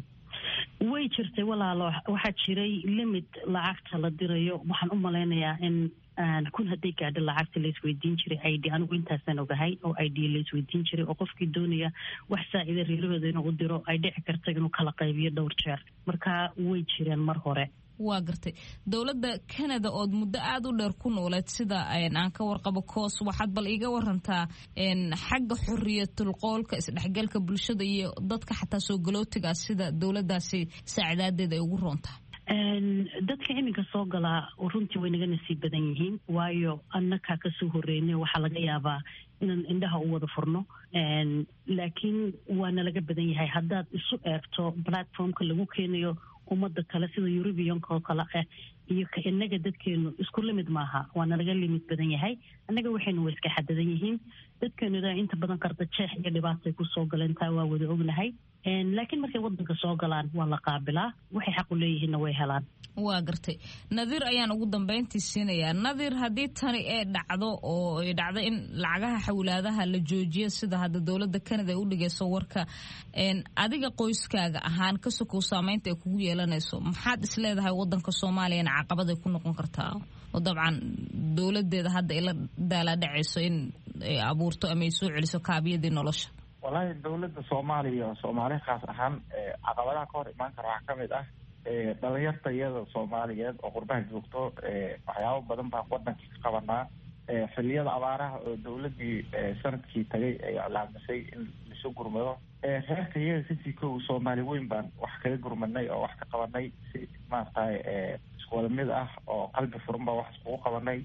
way jirtay walaalo, waxaa jiray limit lacagta la dirayo. waxaan u malaynayaa in kun hadday gaadho lacagta laisweydiin jiray I D, anigu intaasaan ogahay oo I D laisweydiin jiray oo qofkii doonaya wax saa'ida reerahooda inuu u diro ay dhici karta inuu kala qaybiyo dhowr jeer. marka way jireen mar hore waa gartay dowladda Canada oo muddo aad u dheer ku nooleed sida aan ka warqabo koos waxaad bal iga warantaa in xagga xorriyatul qowlka isdhexgalka bulshada iyo dadka xataa soo galootiga sida dowladdaasi saacadaadeeda ay ugu roontaa dadka iminka soo galaa runtii way naga nasiib badan yihiin waayo annaka ka soo horeynay waxaa laga yaabaa inaan indhaha u wada furno laakiin waana laga badan yahay haddaad isu eegto platformka lagu keenayo ummadda kale sida European-ka oo kale ah iyo ka inaga dadkeenu isku limid maaha waana laga limid badan yahay annaga waxaynu way iska xadadan yihiin dadkeenu inta badan qarda jeex iyo dhibaato ku soo galeen taa waa wada ognahay laakiin markay wadanka soo galaan waa la qaabilaa waxay xaq u leeyihiin way helaan waa gartay Nadir ayaan ugu dambeyntii siinayaa Nadir hadii tani ay dhacdo oo ay dhacdo in lacagaha xawlaadaha la joojiyo sida hadda dowladda Canada ay u dhigayso warka een adiga qoyskaaga ahaan ka soo saameynta ay kugu yeelanayso maxaad isleedahay wadanka Soomaaliya caqabad ay ku noqon kartaa oo dabcan dowladeeda hadda ila daala dhacayso in ay abuurto ama ay soo celiso kaabiyadii nolosha wallahi dowladda Soomaaliya oo Soomaaliya khaas ahaan caqabadaha ka hor iman kara waxa kamid ah dhalinyarta iyada Soomaaliyeed oo qurbaha joogto waxyaabo badan baa wadanka ka qabanaa xilliyada abaaraha oo dowladii sanadkii tagay ay calaamisay in la soo gurmado heerka iyaga sidii koow Soomaali weyn baan wax kaga gurmanay oo wax ka qabanay si maartay isku wada mid ah oo qalbi furan baa wax isku qabanay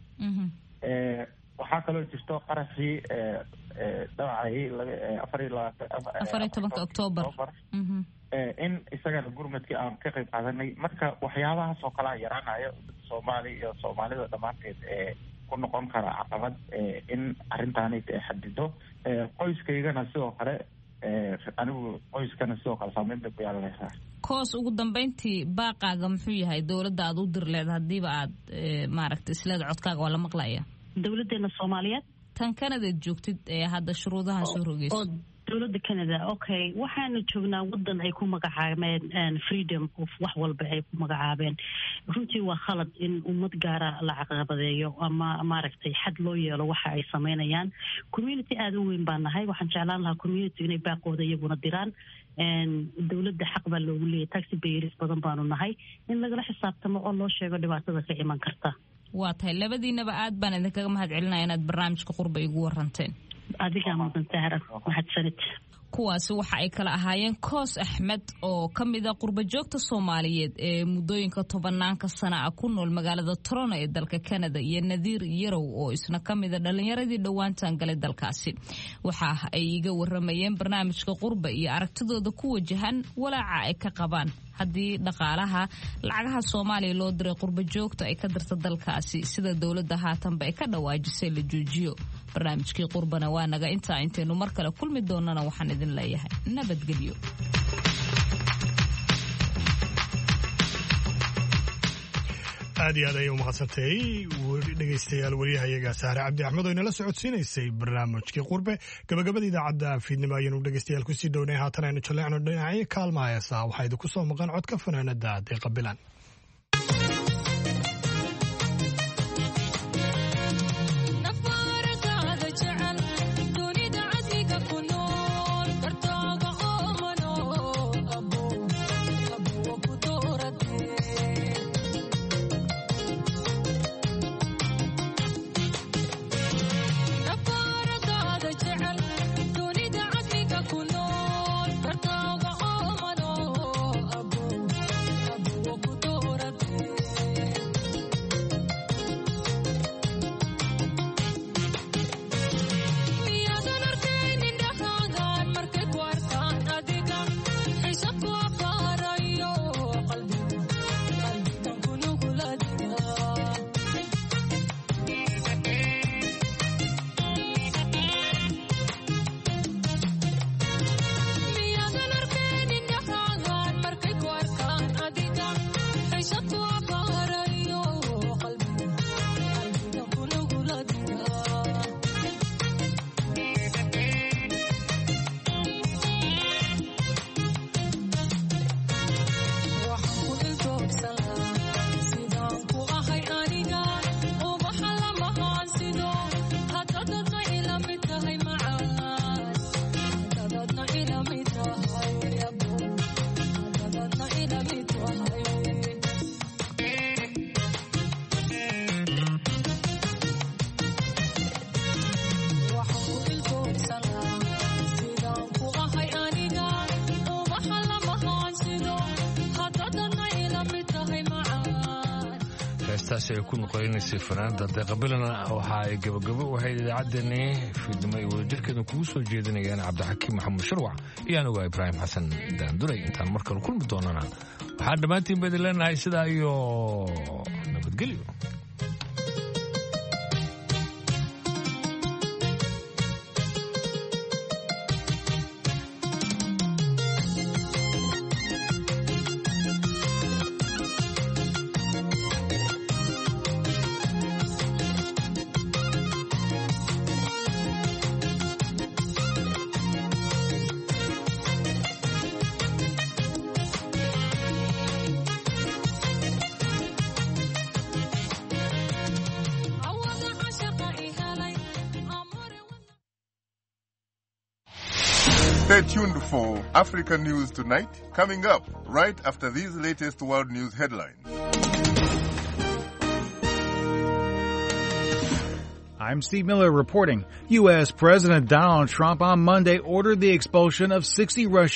waxaa kaloo jirto qaraxii dhacay afar iyo tobanka October in isagana gurmadkii aan ka qayb qaadanay marka waxyaabahaas oo kala yaraanayo Soomaali iyo Soomaalida dhamaanteed ee ku noqon kara caqabad in arintaani ay xadido qoyskaygana sidoo kale anigu qoyskana sidoo kale saameyn bay ku yeelanaysaa koos ugu dambeyntii baaqaaga muxuu yahay dowladda aad u dir leed hadiiba aad maaragtay isleed codkaaga waa la maqlayaa dowladdeena Soomaaliyeed tan Canada joogtid ee hadda shuruudaha soo rogayso dowladda Canada okay waxaanu joognaa wadan ay ku magacaabeen freedom of wax walba ay ku magacaabeen runtii waa khalad in ummad gaara la caqabadeeyo ama maaragtay xad loo yeelo waxa ay sameynayaan community aad u weyn baan nahay waxaan jeclaan lahaa community inay baaqooda iyaguna diraan dowladda xaq baa loogu leeyahay taxi payers badan baanu nahay in lagala xisaabtamo oo loo sheego dhibaatada ka iman karta waa tahay labadiinaba aad baan idinkaga mahadcelinayaa inaad barnaamijka qurba igu waranteen adiga mudan sahra mahadsanid kuwaasi waxa ay kala ahaayeen Koos Axmed oo kamid ah qurba joogta Soomaaliyeed ee muddooyinka tobanaanka sano ah ku nool magaalada Toronto ee dalka Canada iyo Nadir Yarow oo isna kamid ah dhalinyaradii dhawaantan galay dalkaasi waxa ay iga waramayeen barnaamijka qurba iyo aragtidooda ku wajahan walaaca ay ka qabaan haddii dhaqaalaha lacagaha Soomaaliya loo diray qurba joogta ay ka dirta dalkaasi sida dowladda haatanba ay ka dhawaajisay la joojiyo barnaamijkii qurbana waa naga intaa intaynu mar kale kulmi doonana waxaan idin leeyahay nabadgelyo aad iyo aad ayay u mahadsantahay dhegaystayaal wariyahayaga Sahre Cabdi Axmed oo inala socodsiinaysay barnaamijkii qurbe gabagabada idaacadda fiidnimo ayaynu dhegaystayaal kusii dhownay haatan aynu jaleecno dhinacyo kaalmaha heesaa waxaa idinku soo maqan codka fanaanada Deeqa Bilan Ku heestaasi ay ku noqonaysay fanaanda deeqabilana waxa ay gabagabo u ahayd idaacaddeenii fiidnimo ay wadajirkeeda kugu soo jeedinayaan cabdixakiim maxamuud sharwac iyo anuga ibraahim xasan daanduray intaan mar kale kulmi doonana waxaan dhammaantiin ba idin leenahay sidaa iyo nabadgelyo. Stay tuned for African News Tonight, coming up right after these latest world news headlines. I'm Steve Miller reporting. U S. President Donald Trump on Monday ordered the expulsion of sixty Russian